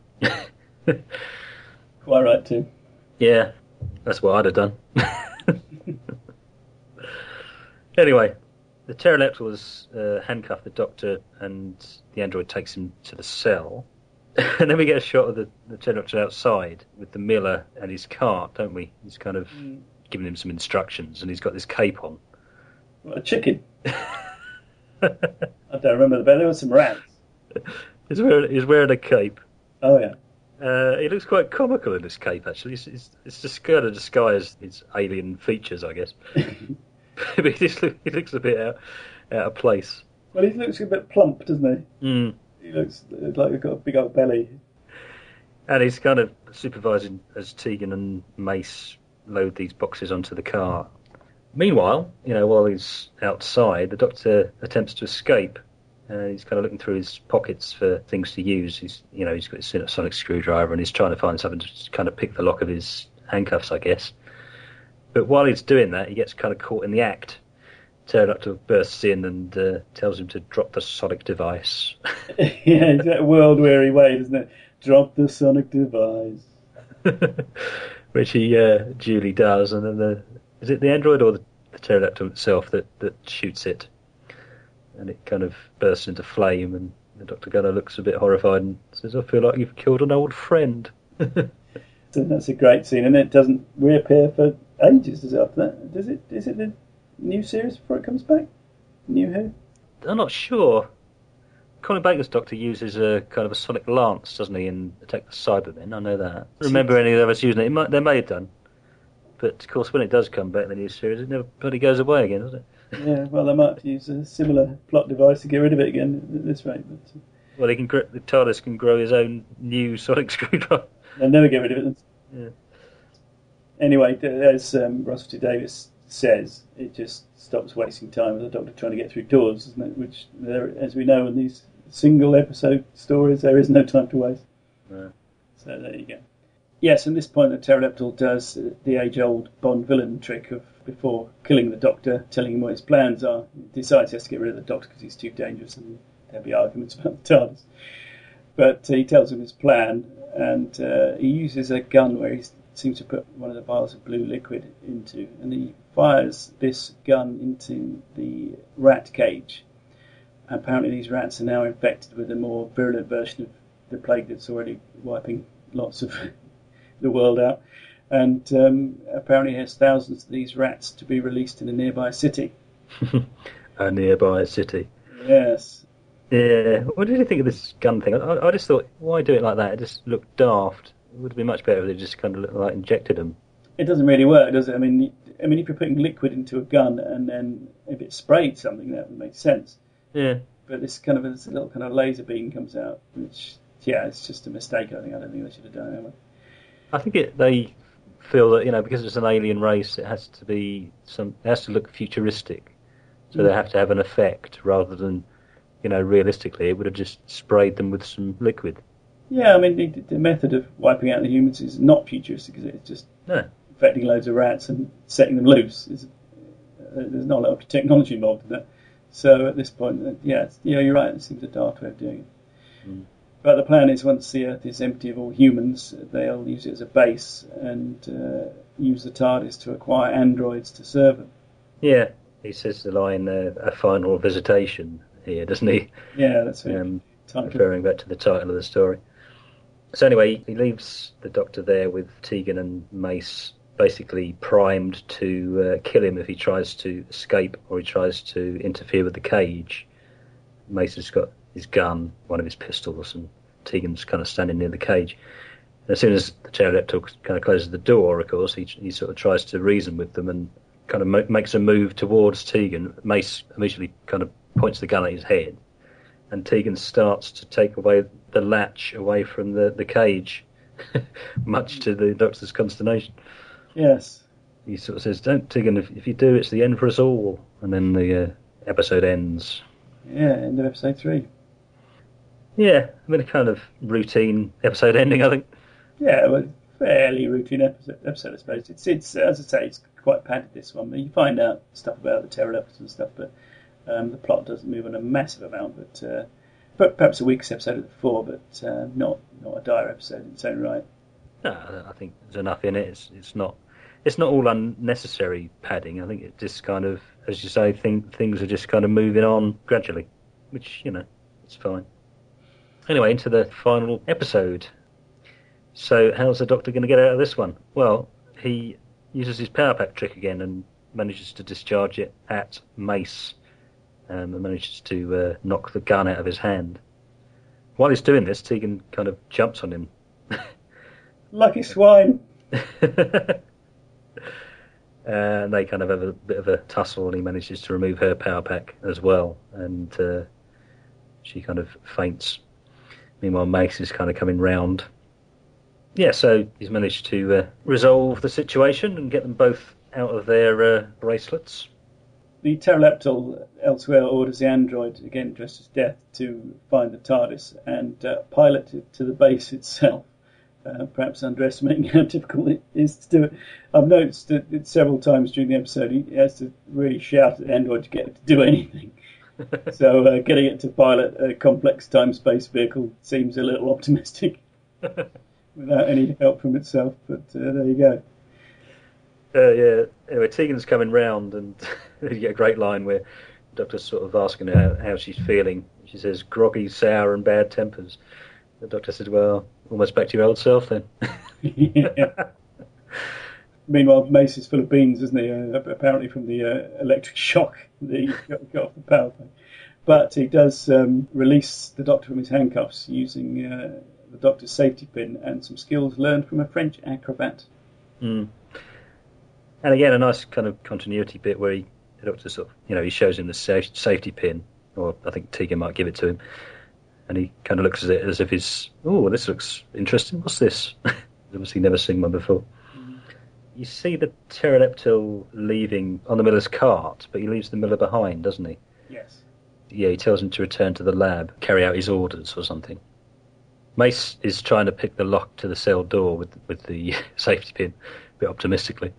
Quite right too. Yeah, that's what I'd have done. Anyway, the pterodactyl has handcuffed the Doctor, and the android takes him to the cell. And then we get a shot of the Doctor outside with the miller and his cart, don't we? He's kind of giving him some instructions, and he's got this cape on. What, a chicken? I don't remember, but there were some rats. He's wearing a cape. Oh, yeah. He looks quite comical in this cape, actually. It's just kind of disguise his alien features, I guess. But he looks a bit out of place. Well, he looks a bit plump, doesn't he? Mm. He looks like he's got a big old belly. And he's kind of supervising as Tegan and Mace load these boxes onto the car. Meanwhile, while he's outside, the Doctor attempts to escape. He's kind of looking through his pockets for things to use. He's got his sonic screwdriver, and he's trying to find something to kind of pick the lock of his handcuffs, I guess. But while he's doing that, he gets kind of caught in the act. Pterodactyl bursts in and tells him to drop the sonic device. Yeah, it's that world-weary way, isn't it? Drop the sonic device. Which he duly does, and then is it the android or the pterodactyl itself that shoots it? And it kind of bursts into flame, and the Dr. Gunnar looks a bit horrified and says, "I feel like you've killed an old friend." So that's a great scene, and it doesn't reappear for ages, does it, after that? Does it? Is it the new series before it comes back? New Who? I'm not sure. Colin Baker's Doctor uses a kind of a sonic lance, doesn't he, in Attack the Cybermen? I know that. I don't remember any of us using it. They may have done. But, of course, when it does come back in the new series, it never bloody goes away again, does it? Yeah, well, they might use a similar plot device to get rid of it again at this rate. But, well, the TARDIS can grow his own new sonic screwdriver. They'll never get rid of it. Yeah. Anyway, as Russell T Davies says, it just stops wasting time with the Doctor trying to get through doors, isn't it? Which, as we know in these single episode stories, there is no time to waste. No. So there you go. Yes, at this point the pterodactyl does the age-old Bond villain trick of, before killing the Doctor, telling him what his plans are. He decides he has to get rid of the Doctor because he's too dangerous, and there'll be arguments about the TARDIS. But he tells him his plan, and he uses a gun where he seems to put one of the vials of blue liquid into, and he fires this gun into the rat cage. Apparently these rats are now infected with a more virulent version of the plague that's already wiping lots of the world out. And apparently he has thousands of these rats to be released in a nearby city. A nearby city. Yes. Yeah. What did you think of this gun thing? I just thought, why do it like that? It just looked daft. It would have been much better if they just kind of like injected them. It doesn't really work, does it? I mean, if you're putting liquid into a gun and then if it sprayed something, that would make sense. Yeah. But this little kind of laser beam comes out, which, yeah, it's just a mistake. I don't think they should have done it anyway. I think they feel that because it's an alien race, it has to look futuristic, so they have to have an effect rather than realistically it would have just sprayed them with some liquid. Yeah, I mean the method of wiping out the humans is not futuristic, is it? It's just infecting loads of rats and setting them loose. There's not a lot of technology involved in that. So at this point, you're right. It seems a daft way of doing it. Mm. But the plan is, once the Earth is empty of all humans, they'll use it as a base and use the TARDIS to acquire androids to serve them. Yeah, he says the line, a final visitation here, doesn't he? Yeah, that's it. Referring back to the title of the story. So anyway, he leaves the Doctor there with Tegan and Mace basically primed to kill him if he tries to escape or he tries to interfere with the cage. Mace has got his gun, one of his pistols, and Tegan's kind of standing near the cage. And as soon as the pterodactyl kind of closes the door, of course, he sort of tries to reason with them and kind of makes a move towards Tegan. Mace immediately kind of points the gun at his head, and Tegan starts to take away the latch away from the cage, much to the Doctor's consternation. Yes. He sort of says, "Don't, Tegan, if you do, it's the end for us all." And then the episode ends. Yeah, end of episode 3. Yeah, I mean, a kind of routine episode ending, I think. Yeah, well, fairly routine episode, I suppose. It's as I say, it's quite padded, this one. But you find out stuff about the pterodactyls and stuff, but the plot doesn't move on a massive amount. But perhaps a week's episode of the 4, but not a dire episode in its own right. No, I think there's enough in it. It's not all unnecessary padding. I think it just kind of, as you say, things are just kind of moving on gradually, which it's fine. Anyway, into the final episode. So how's the Doctor going to get out of this one? Well, he uses his power pack trick again and manages to discharge it at Mace, and manages to knock the gun out of his hand. While he's doing this, Tegan kind of jumps on him. Lucky swine! And they kind of have a bit of a tussle, and he manages to remove her power pack as well, and she kind of faints. Meanwhile, Mace is kind of coming round. Yeah, so he's managed to resolve the situation and get them both out of their bracelets. The pterodactyl elsewhere orders the android, again dressed as Death, to find the TARDIS and pilot it to the base itself. Perhaps underestimating how difficult it is to do it. I've noticed that several times during the episode he has to really shout at the android to get it to do anything. So getting it to pilot a complex time-space vehicle seems a little optimistic without any help from itself, but there you go. Yeah. Anyway, Tegan's coming round, and you get a great line where the Doctor's sort of asking her how she's feeling. She says, groggy, sour, and bad tempers. The Doctor said, well, almost back to your old self then. Yeah. Meanwhile, Mace is full of beans, isn't he? Apparently from the electric shock that he got off the power plant. But he does release the Doctor from his handcuffs using the Doctor's safety pin and some skills learned from a French acrobat. Mm. And again, a nice kind of continuity bit where the Doctor sort of, he shows him the safety pin, or I think Tegan might give it to him, and he kind of looks at it as if he's, oh, this looks interesting. What's this? He's obviously never seen one before. Mm. You see the pterodactyl leaving on the miller's cart, but he leaves the miller behind, doesn't he? Yes. Yeah, he tells him to return to the lab, carry out his orders or something. Mace is trying to pick the lock to the cell door with the safety pin, a bit optimistically.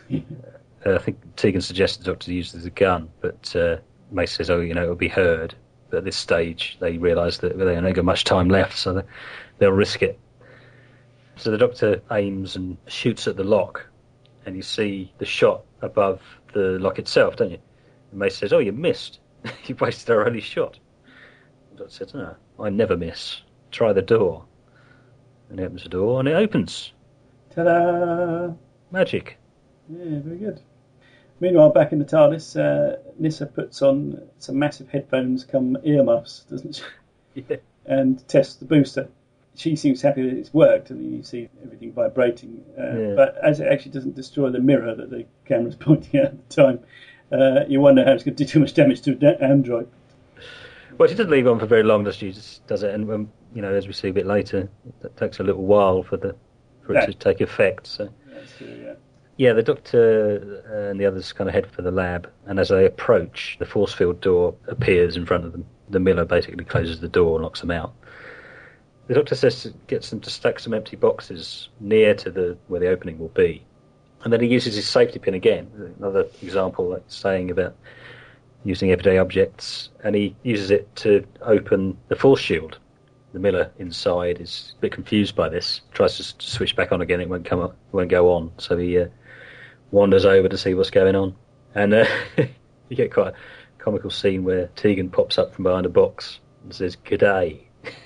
I think Tegan suggested the Doctor to use the gun, but Mace says, it'll be heard. But at this stage, they realise that they haven't got much time left, so they'll risk it. So the Doctor aims and shoots at the lock, and you see the shot above the lock itself, don't you? And Mace says, oh, you missed. You wasted our only shot. The Doctor says, no, I never miss. Try the door. And he opens the door, and it opens. Ta-da! Magic. Yeah, very good. Meanwhile, back in the TARDIS, Nyssa puts on some massive headphones come earmuffs, doesn't she? Yeah. And tests the booster. She seems happy that it's worked, and you see everything vibrating. But as it actually doesn't destroy the mirror that the camera's pointing at the time, you wonder how it's going to do too much damage to the android. Well, she doesn't leave on for very long, does she? Just does it, and as we see a bit later, it takes a little while for it to take effect. So. That's true, yeah. Yeah, the Doctor and the others kind of head for the lab, and as they approach, the force field door appears in front of them. The miller basically closes the door and locks them out. The Doctor gets them to stack some empty boxes near to where the opening will be, and then he uses his safety pin again. Another example, like saying about using everyday objects, and he uses it to open the force shield. The miller inside is a bit confused by this, tries to switch back on again, it won't come up, it won't go on, so he wanders over to see what's going on, and you get quite a comical scene where Tegan pops up from behind a box and says, "G'day."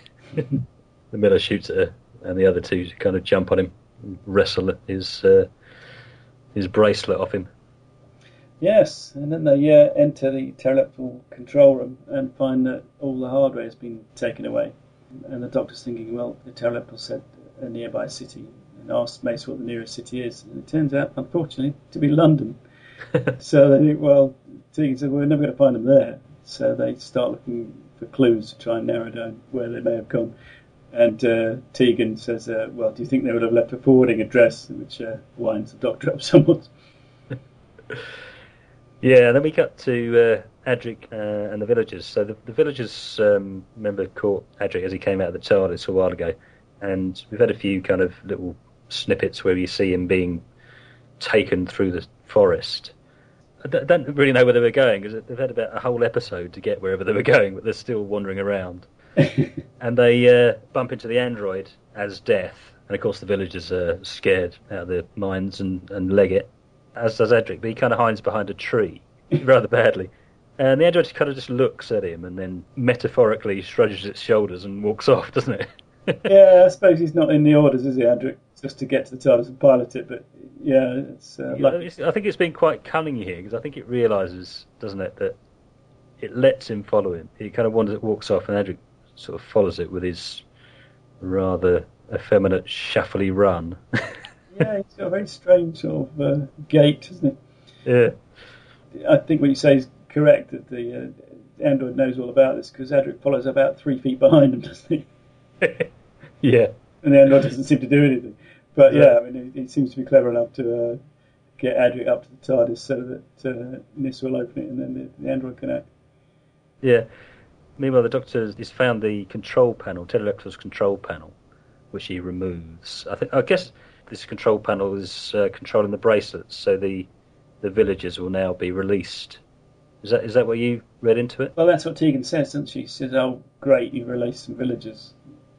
The miller shoots at her, and the other two kind of jump on him and wrestle his bracelet off him. Yes, and then they enter the pterodactyl control room and find that all the hardware has been taken away. And the Doctor's thinking, well, the pterodactyl said a nearby city, and asked Mace what the nearest city is. And it turns out, unfortunately, to be London. So they think, well, Tegan said, we're never going to find them there. So they start looking for clues to try and narrow down where they may have gone. And Tegan says, well, do you think they would have left a forwarding address? Which winds the Doctor up somewhat. Yeah, then we cut to Adric and the villagers. So the villagers, remember, caught Adric as he came out of the TARDIS a while ago. And we've had a few kind of little snippets where you see him being taken through the forest. I don't really know where they were going, because they've had about a whole episode to get wherever they were going, but they're still wandering around. And they bump into the android as Death. And of course the villagers are scared out of their minds and leg it, as does Edric, but he kind of hides behind a tree rather badly. And the android kind of just looks at him and then metaphorically shrugs its shoulders and walks off, doesn't it? Yeah, I suppose he's not in the orders, is he, Andrew? Just to get to the TARDIS and pilot it, but yeah, it's I think it's been quite cunning here, because I think it realises, doesn't it, that it lets him follow him. He kind of walks off, and Andrew sort of follows it with his rather effeminate, shuffly run. Yeah, he's got a very strange sort of gait, hasn't he? Yeah. I think what you say is correct, that the android knows all about this, because Adric follows about 3 feet behind him, doesn't he? Yeah. And the android doesn't seem to do anything. But yeah, I mean, he seems to be clever enough to get Adric up to the TARDIS so that Nyssa will open it and then the android can act. Yeah. Meanwhile, the Doctor has found the control panel, Pterodactyl's control panel, which he removes. I guess this control panel is controlling the bracelets, so the villagers will now be released. Is that what you read into it? Well, that's what Tegan says, doesn't she? She says, "Oh, great, you've released some villagers."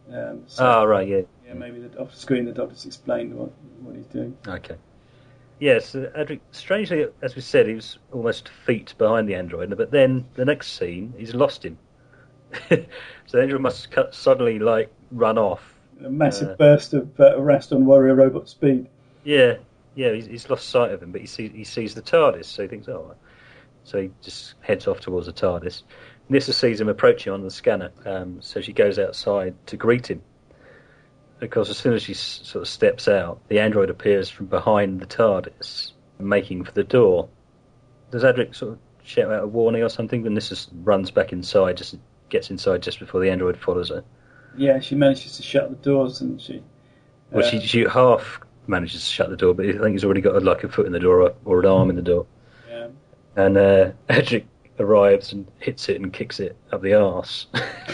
Right, yeah. Yeah, maybe off screen the Doctor's explained what he's doing. Okay. Yes, Adric, strangely, as we said, he was almost feet behind the android, but then the next scene, he's lost him. So the android must suddenly, run off. A massive burst of Raston Warrior robot speed. Yeah, he's lost sight of him, but he sees the TARDIS, so he thinks, oh. So he just heads off towards the TARDIS. Nyssa sees him approaching on the scanner, so she goes outside to greet him. Of course, as soon as she sort of steps out, the android appears from behind the TARDIS, making for the door. Does Adric sort of shout out a warning or something? And Nyssa runs back inside, gets inside just before the android follows her. Yeah, she manages to shut the doors, doesn't she? Well, she half manages to shut the door, but I think he's already got a foot in the door or an arm in the door. Yeah. And Adric arrives and hits it and kicks it up the arse.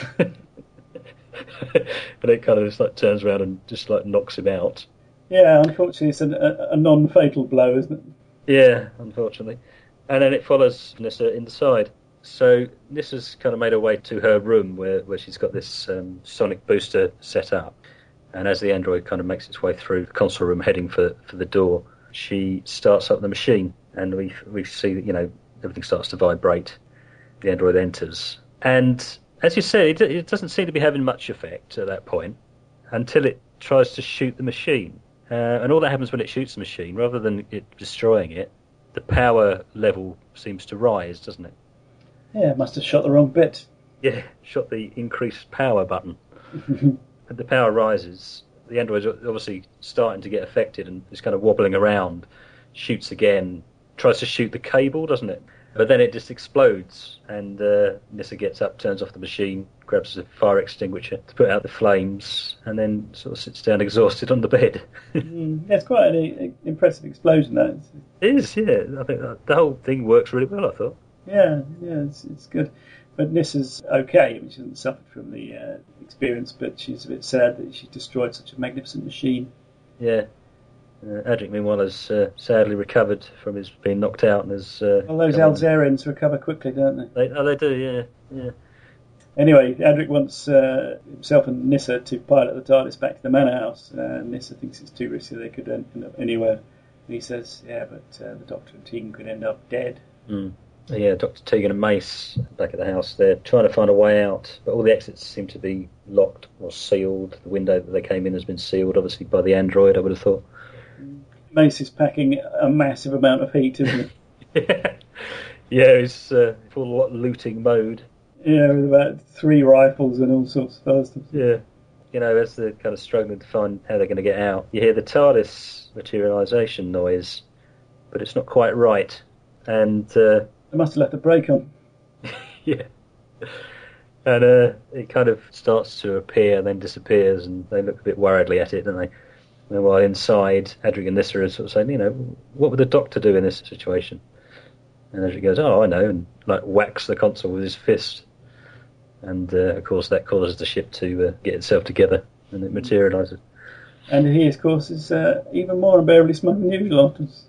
And it kind of just turns around and just knocks him out. Yeah, unfortunately it's a non-fatal blow, isn't it? Yeah, unfortunately. And then it follows Nyssa inside. So Nyssa's kind of made her way to her room where she's got this sonic booster set up. And as the android kind of makes its way through the console room heading for the door, she starts up the machine. And we see that, everything starts to vibrate. The android enters. And as you said, it doesn't seem to be having much effect at that point until it tries to shoot the machine. And all that happens when it shoots the machine, rather than it destroying it, the power level seems to rise, doesn't it? Yeah, it must have shot the wrong bit. Yeah, shot the increased power button. And the power rises. The android's obviously starting to get affected and is kind of wobbling around, shoots again, tries to shoot the cable, doesn't it? But then it just explodes, and Nyssa gets up, turns off the machine, grabs a fire extinguisher to put out the flames, and then sort of sits down exhausted on the bed. It's quite an impressive explosion, that. It is, yeah. I think the whole thing works really well, I thought. Yeah, it's good. But Nyssa's okay. I mean, she hasn't suffered from the experience, but she's a bit sad that she destroyed such a magnificent machine. Yeah. Adric, meanwhile, has sadly recovered from his being knocked out. And has, well, those Alzarians recover quickly, don't they? They do, yeah. Anyway, Adric wants himself and Nyssa to pilot the TARDIS back to the manor house. Nyssa thinks it's too risky, they could end up anywhere. And he says, yeah, but the Doctor and Tegan could end up dead. Mm. Yeah, Dr. Tegan and Mace back at the house, they're trying to find a way out, but all the exits seem to be locked or sealed. The window that they came in has been sealed, obviously, by the android, I would have thought. Mace is packing a massive amount of heat, isn't he? Yeah, he's full looting mode. Yeah, with about 3 rifles and all sorts of other stuff. Yeah. As they're kind of struggling to find how they're going to get out, you hear the TARDIS materialisation noise, but it's not quite right. And they must have left the brake on. Yeah. And it kind of starts to appear and then disappears, and they look a bit worriedly at it, don't they? And while inside, Adric and Nyssa are sort of saying, what would the Doctor do in this situation? And Adric goes, oh, I know, and whacks the console with his fist. And, of course, that causes the ship to get itself together, and it materialises. And he, of course, is even more unbearably smug than usual afterwards.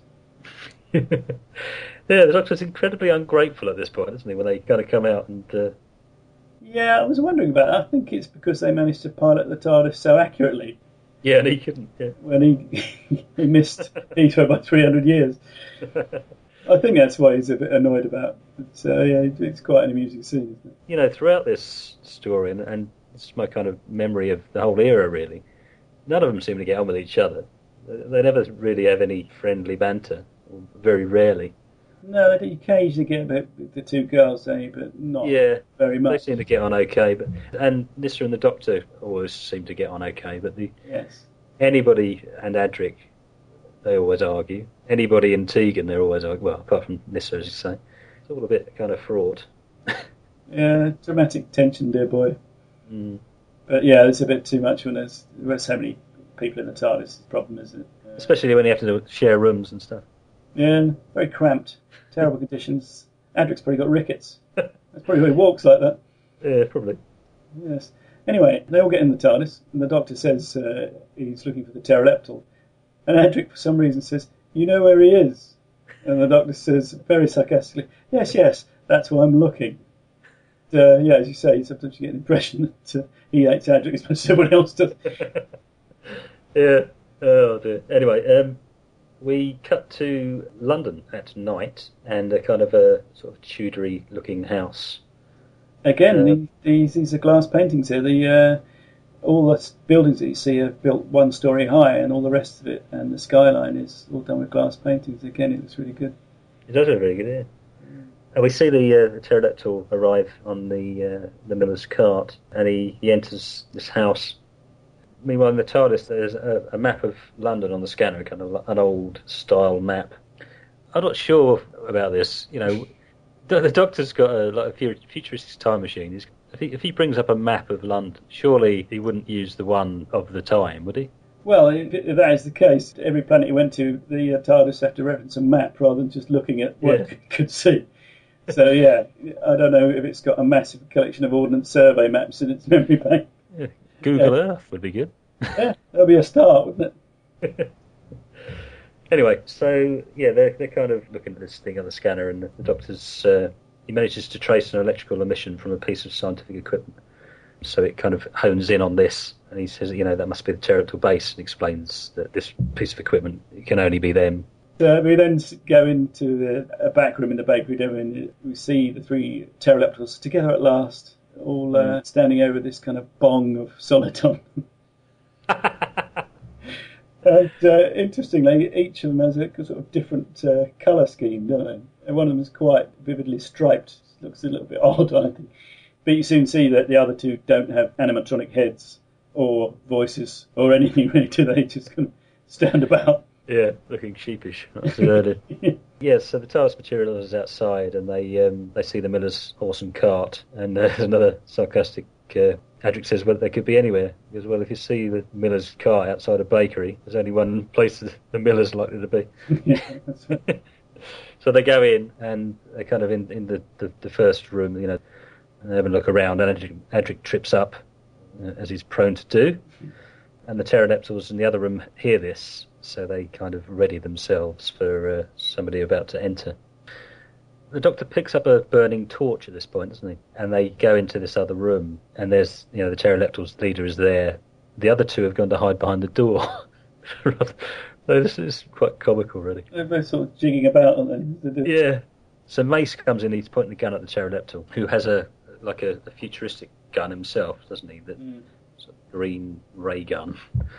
Yeah, the Doctor's incredibly ungrateful at this point, isn't he, when they kind of come out and... Yeah, I was wondering about that. I think it's because they managed to pilot the TARDIS so accurately. Yeah, and he couldn't. Yeah. When he missed Heathrow by 300 years. I think that's why he's a bit annoyed about it. So, yeah, it's quite an amusing scene, isn't it? You know, throughout this story, and it's my kind of memory of the whole era, really, none of them seem to get on with each other. They never really have any friendly banter, or very rarely. No, they occasionally get a bit with the two girls, but not very much. They seem to get on okay, and Nyssa and the Doctor always seem to get on okay, but anybody and Adric, they always argue. Anybody and Tegan, they're always argue. Well, apart from Nyssa, as you say. It's all a bit kind of fraught. Yeah, dramatic tension, dear boy. Mm. But yeah, it's a bit too much when there's so many people in the TARDIS. The problem, isn't it? Especially when you have to share rooms and stuff. Yeah, very cramped. Terrible conditions. Adric's probably got rickets. That's probably why he walks like that. Yeah, probably. Yes. Anyway, they all get in the TARDIS, and the Doctor says he's looking for the pterodactyl. And Adric, for some reason, says, "You know where he is?" And the Doctor says, very sarcastically, "Yes, that's why I'm looking." Yeah, as you say, sometimes you get an impression that he hates Adric as much as everyone else does. Yeah. Oh, dear. Anyway, we cut to London at night and a kind of a sort of Tudory-looking house. Again, these are glass paintings here. All the buildings that you see are built one story high, and all the rest of it, and the skyline is all done with glass paintings. Again, it looks really good. It does look really good, yeah. And we see the pterodactyl arrive on the miller's cart, and he enters this house. Meanwhile, in the TARDIS, there's a map of London on the scanner, kind of an old-style map. I'm not sure about this. You know, the Doctor's got a futuristic time machine. If he brings up a map of London, surely he wouldn't use the one of the time, would he? Well, if that is the case, every planet he went to, the TARDIS have to reference a map rather than just looking at what it could see. So, yeah, I don't know if it's got a massive collection of Ordnance Survey maps in its memory bank. Yeah. Google Earth would be good. Yeah, that'd be a start, wouldn't it? Anyway, so, yeah, they're kind of looking at this thing on the scanner, and the Doctor's... he manages to trace an electrical emission from a piece of scientific equipment. So it kind of hones in on this, and he says, that must be the pterodactyl base, and explains that this piece of equipment can only be them. We then go into a back room in the bakery, and we see the three pterodactyls together at last, all standing over this kind of bong of soliton. And interestingly, each of them has a sort of different colour scheme, don't they? And one of them is quite vividly striped. Looks a little bit odd, I think. But you soon see that the other two don't have animatronic heads or voices or anything really, do they? Just kind of stand about. Yeah, looking sheepish. That's early. Yeah, so the TARDIS material is outside, and they see the miller's horse and cart, and there's another sarcastic. Adric says, "Well, they could be anywhere." He goes, "Well, if you see the miller's cart outside a bakery, there's only one place that the miller's likely to be." Yeah, that's right. So they go in, and they're kind of in the first room, and they have a look around, and Adric trips up, as he's prone to do, and the pterodactyls in the other room hear this. So they kind of ready themselves for somebody about to enter. The Doctor picks up a burning torch at this point, doesn't he? And they go into this other room, and there's, the pterodactyl's leader is there. The other two have gone to hide behind the door. So this is quite comical, really. They're both sort of jigging about, aren't they? Yeah. So Mace comes in, he's pointing the gun at the pterodactyl, who has a futuristic gun himself, doesn't he? That sort of green ray gun.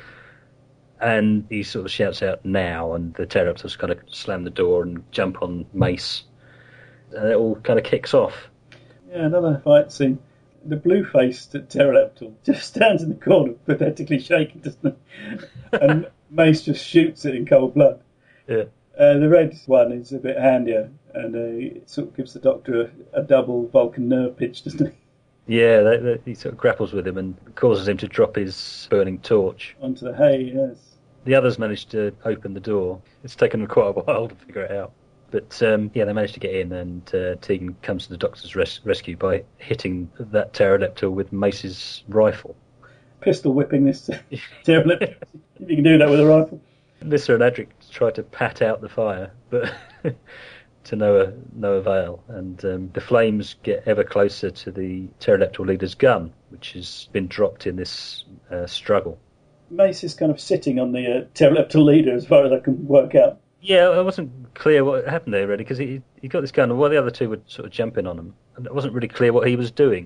And he sort of shouts out now, and the pterodactyls kind of slam the door and jump on Mace. And it all kind of kicks off. Yeah, another fight scene. The blue-faced pterodactyl just stands in the corner, pathetically shaking, doesn't it? And Mace just shoots it in cold blood. Yeah. The red one is a bit handier, and it sort of gives the Doctor a double Vulcan nerve pitch, doesn't it? Yeah, he sort of grapples with him and causes him to drop his burning torch. Onto the hay, yes. The others manage to open the door. It's taken them quite a while to figure it out. But, they manage to get in, and Tegan comes to the Doctor's rescue by hitting that pterodactyl with Mace's rifle. Pistol whipping this pterodactyl. If you can do that with a rifle. Nyssa and Adric try to pat out the fire, but to no avail. And the flames get ever closer to the pterodactyl leader's gun, which has been dropped in this struggle. Mace is kind of sitting on the pterodactyl leader, as far as I can work out. Yeah, it wasn't clear what happened there, really, because he got this gun, and while the other two were sort of jumping on him, and it wasn't really clear what he was doing.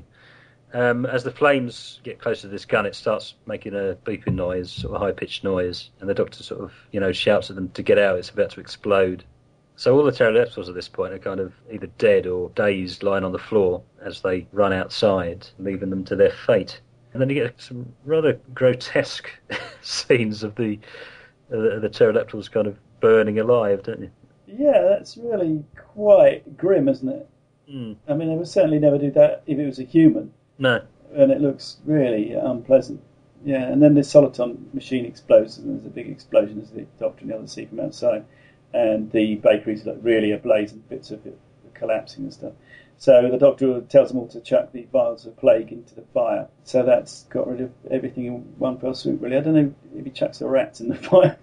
As the flames get closer to this gun, it starts making a beeping noise, sort of high-pitched noise, and the Doctor sort of, shouts at them to get out, it's about to explode. So all the pterodactyls at this point are kind of either dead or dazed, lying on the floor as they run outside, leaving them to their fate. And then you get some rather grotesque scenes of the pterodactyls kind of burning alive, don't you? Yeah, that's really quite grim, isn't it? Mm. I mean, they would certainly never do that if it was a human. No. And it looks really unpleasant. Yeah, and then the Soliton machine explodes, and there's a big explosion as the Doctor and the others see from outside. And the bakery's like really ablaze and bits of it are collapsing and stuff. So the Doctor tells them all to chuck the vials of plague into the fire. So that's got rid of everything in one fell swoop, really. I don't know if he chucks the rats in the fire.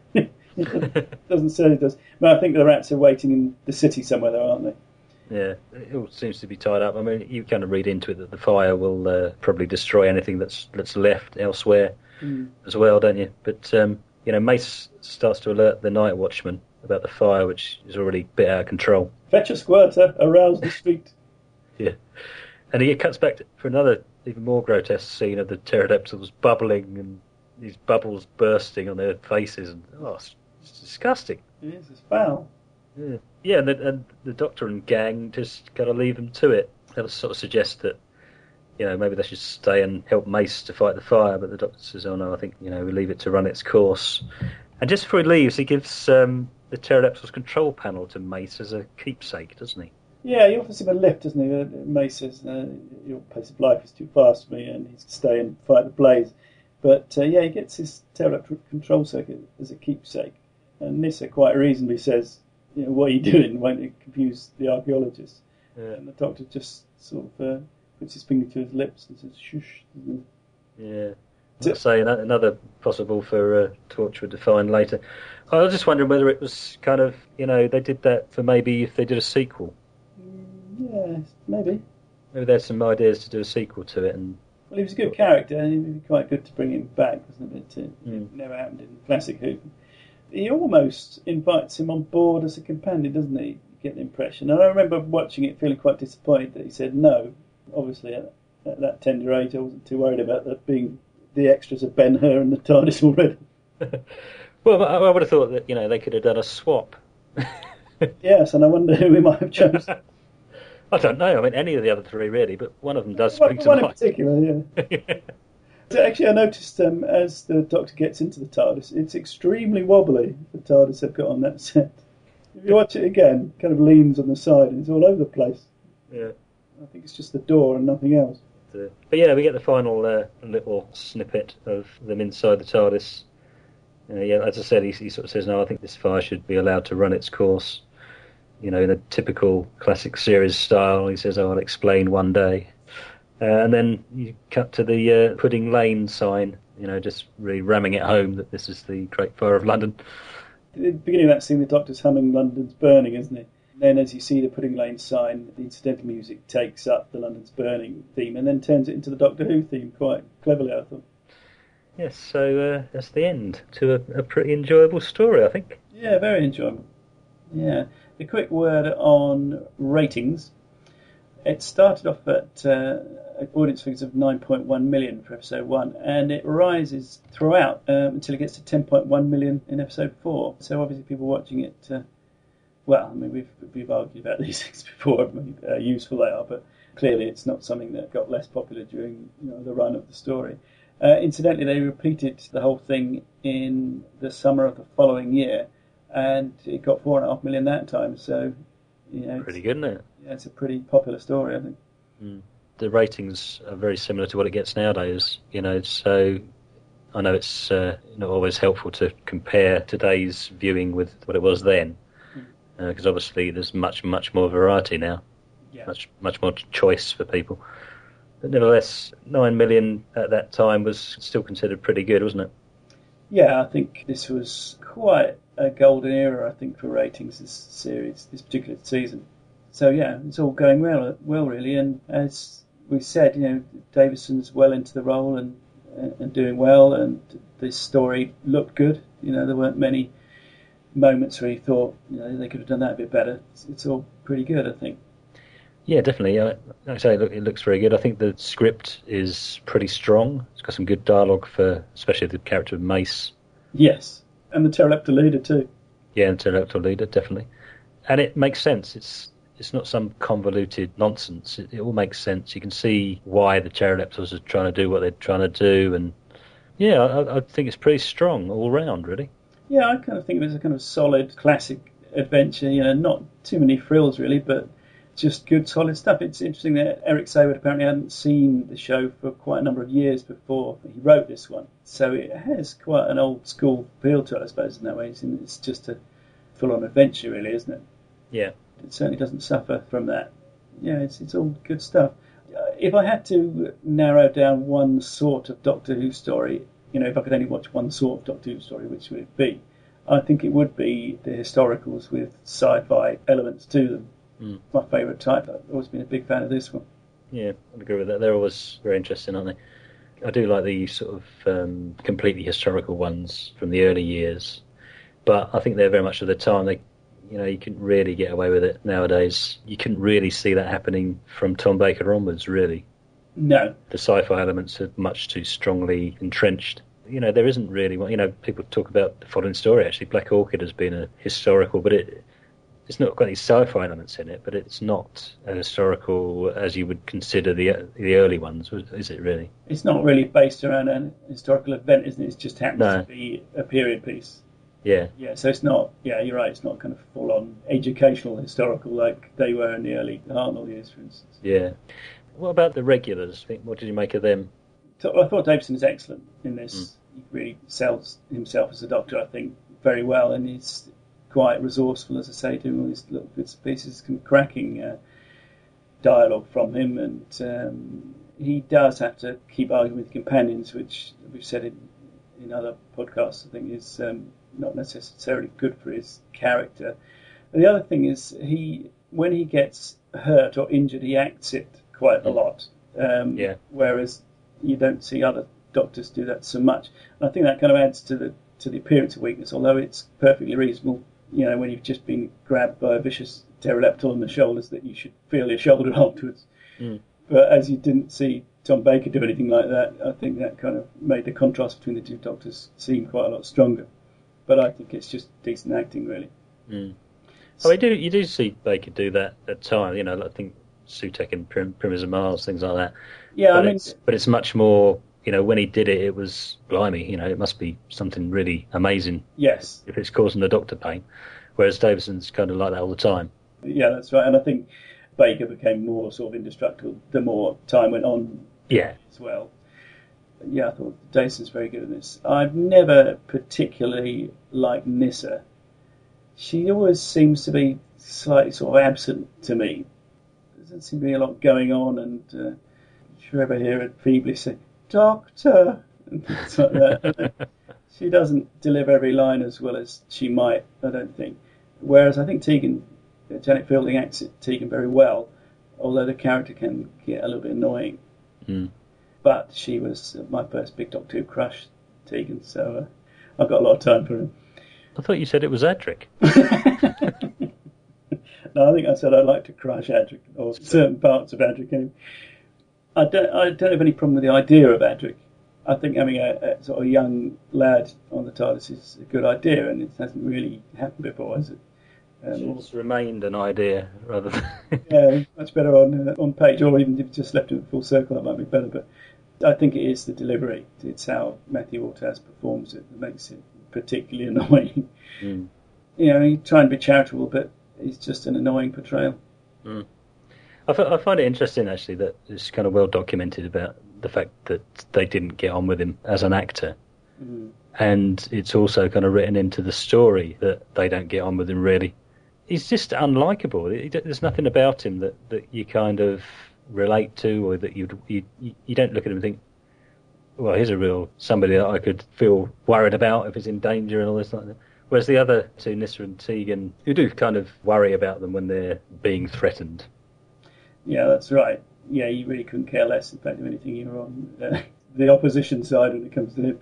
It doesn't say it does. But I think the rats are waiting in the city somewhere, though, aren't they? Yeah, it all seems to be tied up. I mean, you kind of read into it that the fire will probably destroy anything that's left elsewhere as well, don't you? But, Mace starts to alert the night watchman about the fire, which is already a bit out of control. Fetch a squirter, arouse the street. Yeah. And he cuts back for another, even more grotesque scene of the pterodactyls bubbling and these bubbles bursting on their faces. And it's disgusting. It is, it's foul. Yeah, and the Doctor and gang just kind of leave them to it. That sort of suggests that, maybe they should stay and help Mace to fight the fire, but the Doctor says, oh no, I think, we leave it to run its course. And just before he leaves, he gives the pterodactyl's control panel to Mace as a keepsake, doesn't he? Yeah, he offers him a lift, doesn't he? Mace says, your pace of life is too fast for me, and he's to stay and fight the blaze. But, he gets his pterodactyl control circuit as a keepsake. And Nyssa quite reasonably says, what are you doing? Won't it confuse the archaeologists? Yeah. And the Doctor just sort of puts his finger to his lips and says, shush. Yeah. I'll say another possible for Torchwood to find later. I was just wondering whether it was kind of, they did that for maybe if they did a sequel. Yeah, maybe. Maybe there's some ideas to do a sequel to it. Well, he was a good character, and it would be quite good to bring him back, wasn't it? It never happened in classic Who. He almost invites him on board as a companion, doesn't he? You get the impression. And I remember watching it feeling quite disappointed that he said no. Obviously, at that tender age, I wasn't too worried about that being the extras of Ben-Hur and the TARDIS already. Well, I would have thought that, they could have done a swap. Yes, and I wonder who we might have chosen. I don't know. I mean, any of the other three, really, but one of them does spring to mind. One in particular, yeah. So actually, I noticed as the Doctor gets into the TARDIS, it's extremely wobbly, the TARDIS they've got on that set. If you watch it again, it kind of leans on the side and it's all over the place. Yeah. I think it's just the door and nothing else. But yeah, we get the final little snippet of them inside the TARDIS. As I said, he sort of says, no, I think this fire should be allowed to run its course. In a typical classic series style. He says, I'll explain one day. And then you cut to the Pudding Lane sign, just really ramming it home that this is the Great Fire of London. At the beginning of that scene, the Doctor's humming London's Burning, isn't he? Then as you see the Pudding Lane sign, the incidental music takes up the London's Burning theme and then turns it into the Doctor Who theme quite cleverly, I thought. Yes, so that's the end to a pretty enjoyable story, I think. Yeah, very enjoyable. Yeah. A quick word on ratings. It started off at audience figures of 9.1 million for episode 1, and it rises throughout until it gets to 10.1 million in episode 4. So obviously people watching it, we've argued about these things before, how useful they are, but clearly it's not something that got less popular during the run of the story. Incidentally, they repeated the whole thing in the summer of the following year, and it got 4.5 million that time, so pretty good, isn't it? Yeah, it's a pretty popular story, I think. The ratings are very similar to what it gets nowadays, so I know it's not always helpful to compare today's viewing with what it was then, because obviously there's much more variety now, much more choice for people. But nevertheless, 9 million at that time was still considered pretty good, wasn't it? Yeah, I think this was quite a golden era, I think, for ratings, this particular season. So yeah, it's all going well really, and as we said, Davison's well into the role and doing well, and this story looked good. There weren't many moments where you thought, they could have done that a bit better. It's all pretty good, I think. Yeah, definitely. Like I say, it looks very good. I think the script is pretty strong. It's got some good dialogue for, especially the character of Mace. Yes, and the Pterodactyl leader too. Yeah, the Pterodactyl leader, definitely. And it makes sense. It's not some convoluted nonsense. It all makes sense. You can see why the Pterodactyls are trying to do what they're trying to do, and yeah, I think it's pretty strong all round, really. Yeah, I kind of think it was a kind of solid, classic adventure. Not too many frills really, but just good, solid stuff. It's interesting that Eric Saward apparently hadn't seen the show for quite a number of years before he wrote this one. So it has quite an old school feel to it, I suppose, in that way. It's just a full-on adventure, really, isn't it? Yeah. It certainly doesn't suffer from that. Yeah, it's all good stuff. If I had to narrow down one sort of Doctor Who story, if I could only watch one sort of Doctor Who story, which would it be? I think it would be the historicals with sci-fi elements to them. My favourite type. I've always been a big fan of this one. Yeah, I'd agree with that. They're always very interesting, aren't they? I do like the sort of completely historical ones from the early years, but I think they're very much of the time. You couldn't really get away with it nowadays. You couldn't really see that happening from Tom Baker onwards, really. No. The sci-fi elements are much too strongly entrenched. There isn't really one. People talk about the following story, actually. Black Orchid has been a historical, but it's not got any sci-fi elements in it, but it's not a historical as you would consider the early ones, is it really? It's not really based around an historical event, isn't it? It just happens to be a period piece. Yeah. Yeah, so it's not, you're right, it's not kind of full-on educational historical like they were in the early Hartnell years, for instance. Yeah. What about the regulars? What did you make of them? So I thought Davison is excellent in this. He really sells himself as a Doctor, I think, very well, and he's quite resourceful, as I say, doing all these little bits and pieces, cracking dialogue from him, and he does have to keep arguing with companions, which we've said in other podcasts, I think is not necessarily good for his character. But the other thing is, when he gets hurt or injured, he acts it quite a lot, whereas you don't see other Doctors do that so much. And I think that kind of adds to the appearance of weakness, although it's perfectly reasonable, when you've just been grabbed by a vicious pterodactyl on the shoulders, that you should feel your shoulder afterwards. But as you didn't see Tom Baker do anything like that, I think that kind of made the contrast between the two Doctors seem quite a lot stronger. But I think it's just decent acting, really. Oh, you do see Baker do that at times. I think Sutekh and Primrose of Mars, things like that. Yeah, but it's much more. When he did it, it was blimey. It must be something really amazing. Yes. If it's causing the Doctor pain, whereas Davison's kind of like that all the time. Yeah, that's right. And I think Baker became more sort of indestructible the more time went on. Yeah. As well. Yeah, I thought Davison's very good at this. I've never particularly liked Nyssa. She always seems to be slightly sort of absent to me. There doesn't seem to be a lot going on, and if you ever hear her feebly say, "Doctor," and things like that. She doesn't deliver every line as well as she might, I don't think. Whereas I think Janet Fielding acts Tegan very well, although the character can get a little bit annoying. But she was my first big Doctor Who crush, Tegan, so I've got a lot of time for him. I thought you said it was Adric. No, I think I said I like to crush Adric, or certain parts of Adric. Anyway. I don't have any problem with the idea of Adric. I think having a sort of young lad on the TARDIS is a good idea, and it hasn't really happened before, has it? It's remained an idea rather than... Yeah, much better on page, or even if you just left it in full circle, that might be better. But I think it is the delivery. It's how Matthew Altaz performs it that makes it particularly annoying. He's trying to be charitable, but it's just an annoying portrayal. I find it interesting, actually, that it's kind of well documented about the fact that they didn't get on with him as an actor. And it's also kind of written into the story that they don't get on with him, really. He's just unlikable. There's nothing about him that you kind of relate to, or that you don't look at him and think, well, here's a real somebody that I could feel worried about if he's in danger and all this like that. Whereas the other two, Nyssa and Tegan, you do kind of worry about them when they're being threatened. Yeah, that's right. Yeah, you really couldn't care less, in fact, of anything. You're on the opposition side when it comes to him.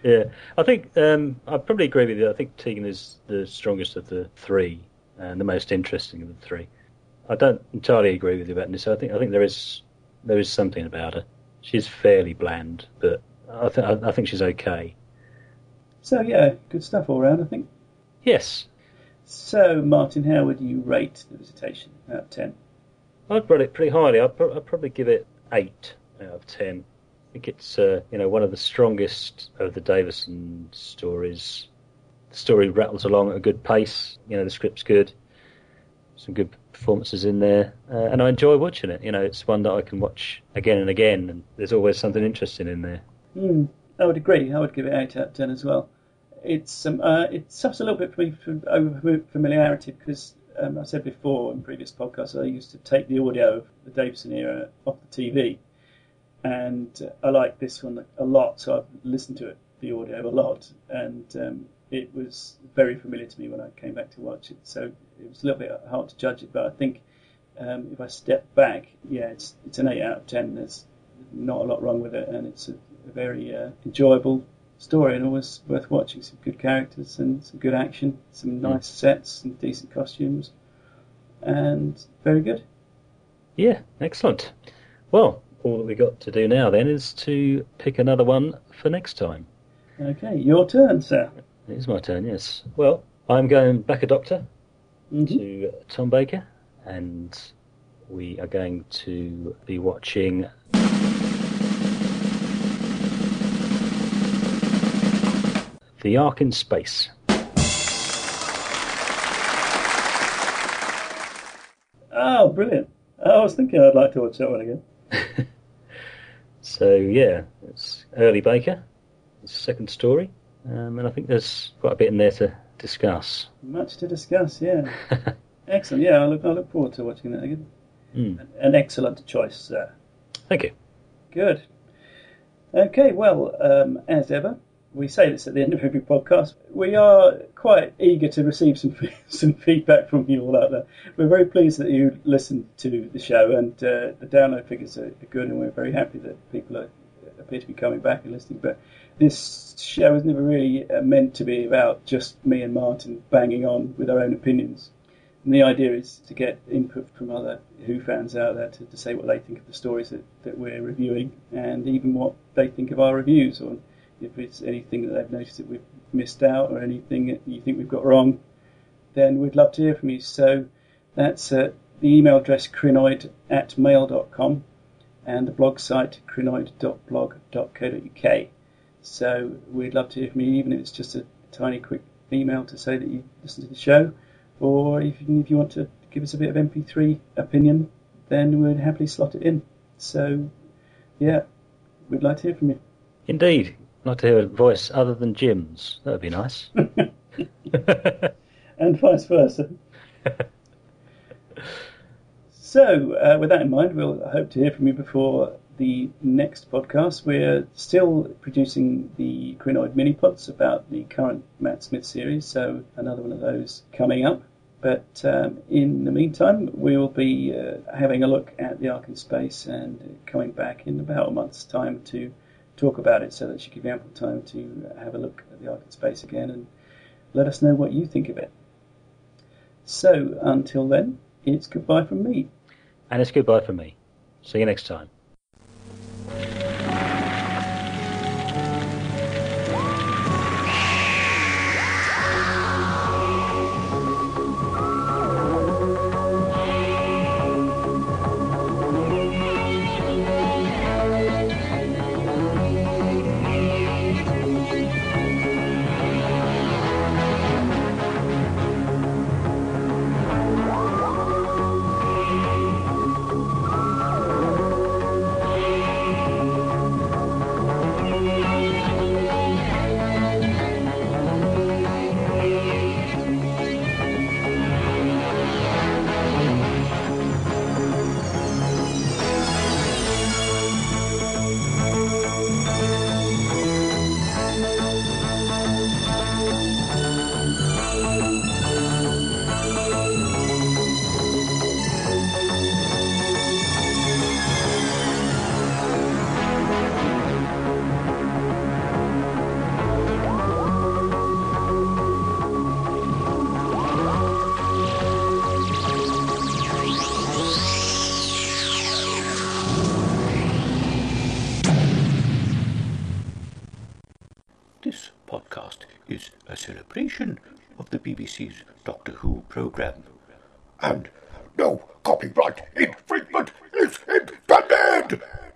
Yeah, I think I probably agree with you. I think Tegan is the strongest of the three and the most interesting of the three. I don't entirely agree with you about Nyssa. I think there is something about her. She's fairly bland, but I think she's okay. So yeah, good stuff all round, I think. Yes. So Martin, how would you rate The Visitation out of 10? I'd rate it pretty highly. I'd probably give it 8 out of 10. I think it's one of the strongest of the Davison stories. The story rattles along at a good pace. The script's good. Some good performances in there, and I enjoy watching it. It's one that I can watch again and again, and there's always something interesting in there. I would agree. I would give it 8 out of 10 as well. It suffers a little bit for me from over familiarity because I said before in previous podcasts I used to take the audio of the Davison era off the TV, and I like this one a lot, so I've listened to the audio a lot, and it was very familiar to me when I came back to watch it. So it was a little bit hard to judge it, but I think if I step back, it's an 8 out of 10. There's not a lot wrong with it, and it's a very enjoyable story and always worth watching. Some good characters and some good action, some nice sets and decent costumes, and very good. Yeah, excellent. Well, all that we got to do now then is to pick another one for next time. Okay, your turn, sir. It is my turn, yes. Well, I'm going back a doctor to Tom Baker, and we are going to be watching The Ark in Space. Oh, brilliant. I was thinking I'd like to watch that one again. So, yeah, it's Early Baker. It's the second story. And I think there's quite a bit in there to discuss. Much to discuss, yeah. Excellent, yeah, I look forward to watching that again. An excellent choice, sir. Thank you. Good. Okay, well, as ever, we say this at the end of every podcast. We are quite eager to receive some feedback from you all out there. We're very pleased that you listened to the show, and the download figures are good, and we're very happy that people appear to be coming back and listening. But this show is never really meant to be about just me and Martin banging on with our own opinions. And the idea is to get input from other Who fans out there to say what they think of the stories that we're reviewing, and even what they think of our reviews, or if it's anything that they've noticed that we've missed out or anything that you think we've got wrong, then we'd love to hear from you. So that's the email address crinoid@mail.com and the blog site crinoid.blog.co.uk. So we'd love to hear from you, even if it's just a tiny quick email to say that you listened to the show, or if you want to give us a bit of MP3 opinion, then we'd happily slot it in. So, yeah, we'd like to hear from you. Indeed. I'd like to hear a voice other than Jim's. That would be nice. And vice versa. So, with that in mind, we'll hope to hear from you before the next podcast. We're still producing the Crinoid mini-pods about the current Matt Smith series, so another one of those coming up. But in the meantime, we will be having a look at the Ark in Space and coming back in about a month's time to talk about it, so that you give you ample time to have a look at the Ark in Space again and let us know what you think of it. So until then, it's goodbye from me. And it's goodbye from me. See you next time. is a celebration of the BBC's Doctor Who programme. And no copyright infringement is intended!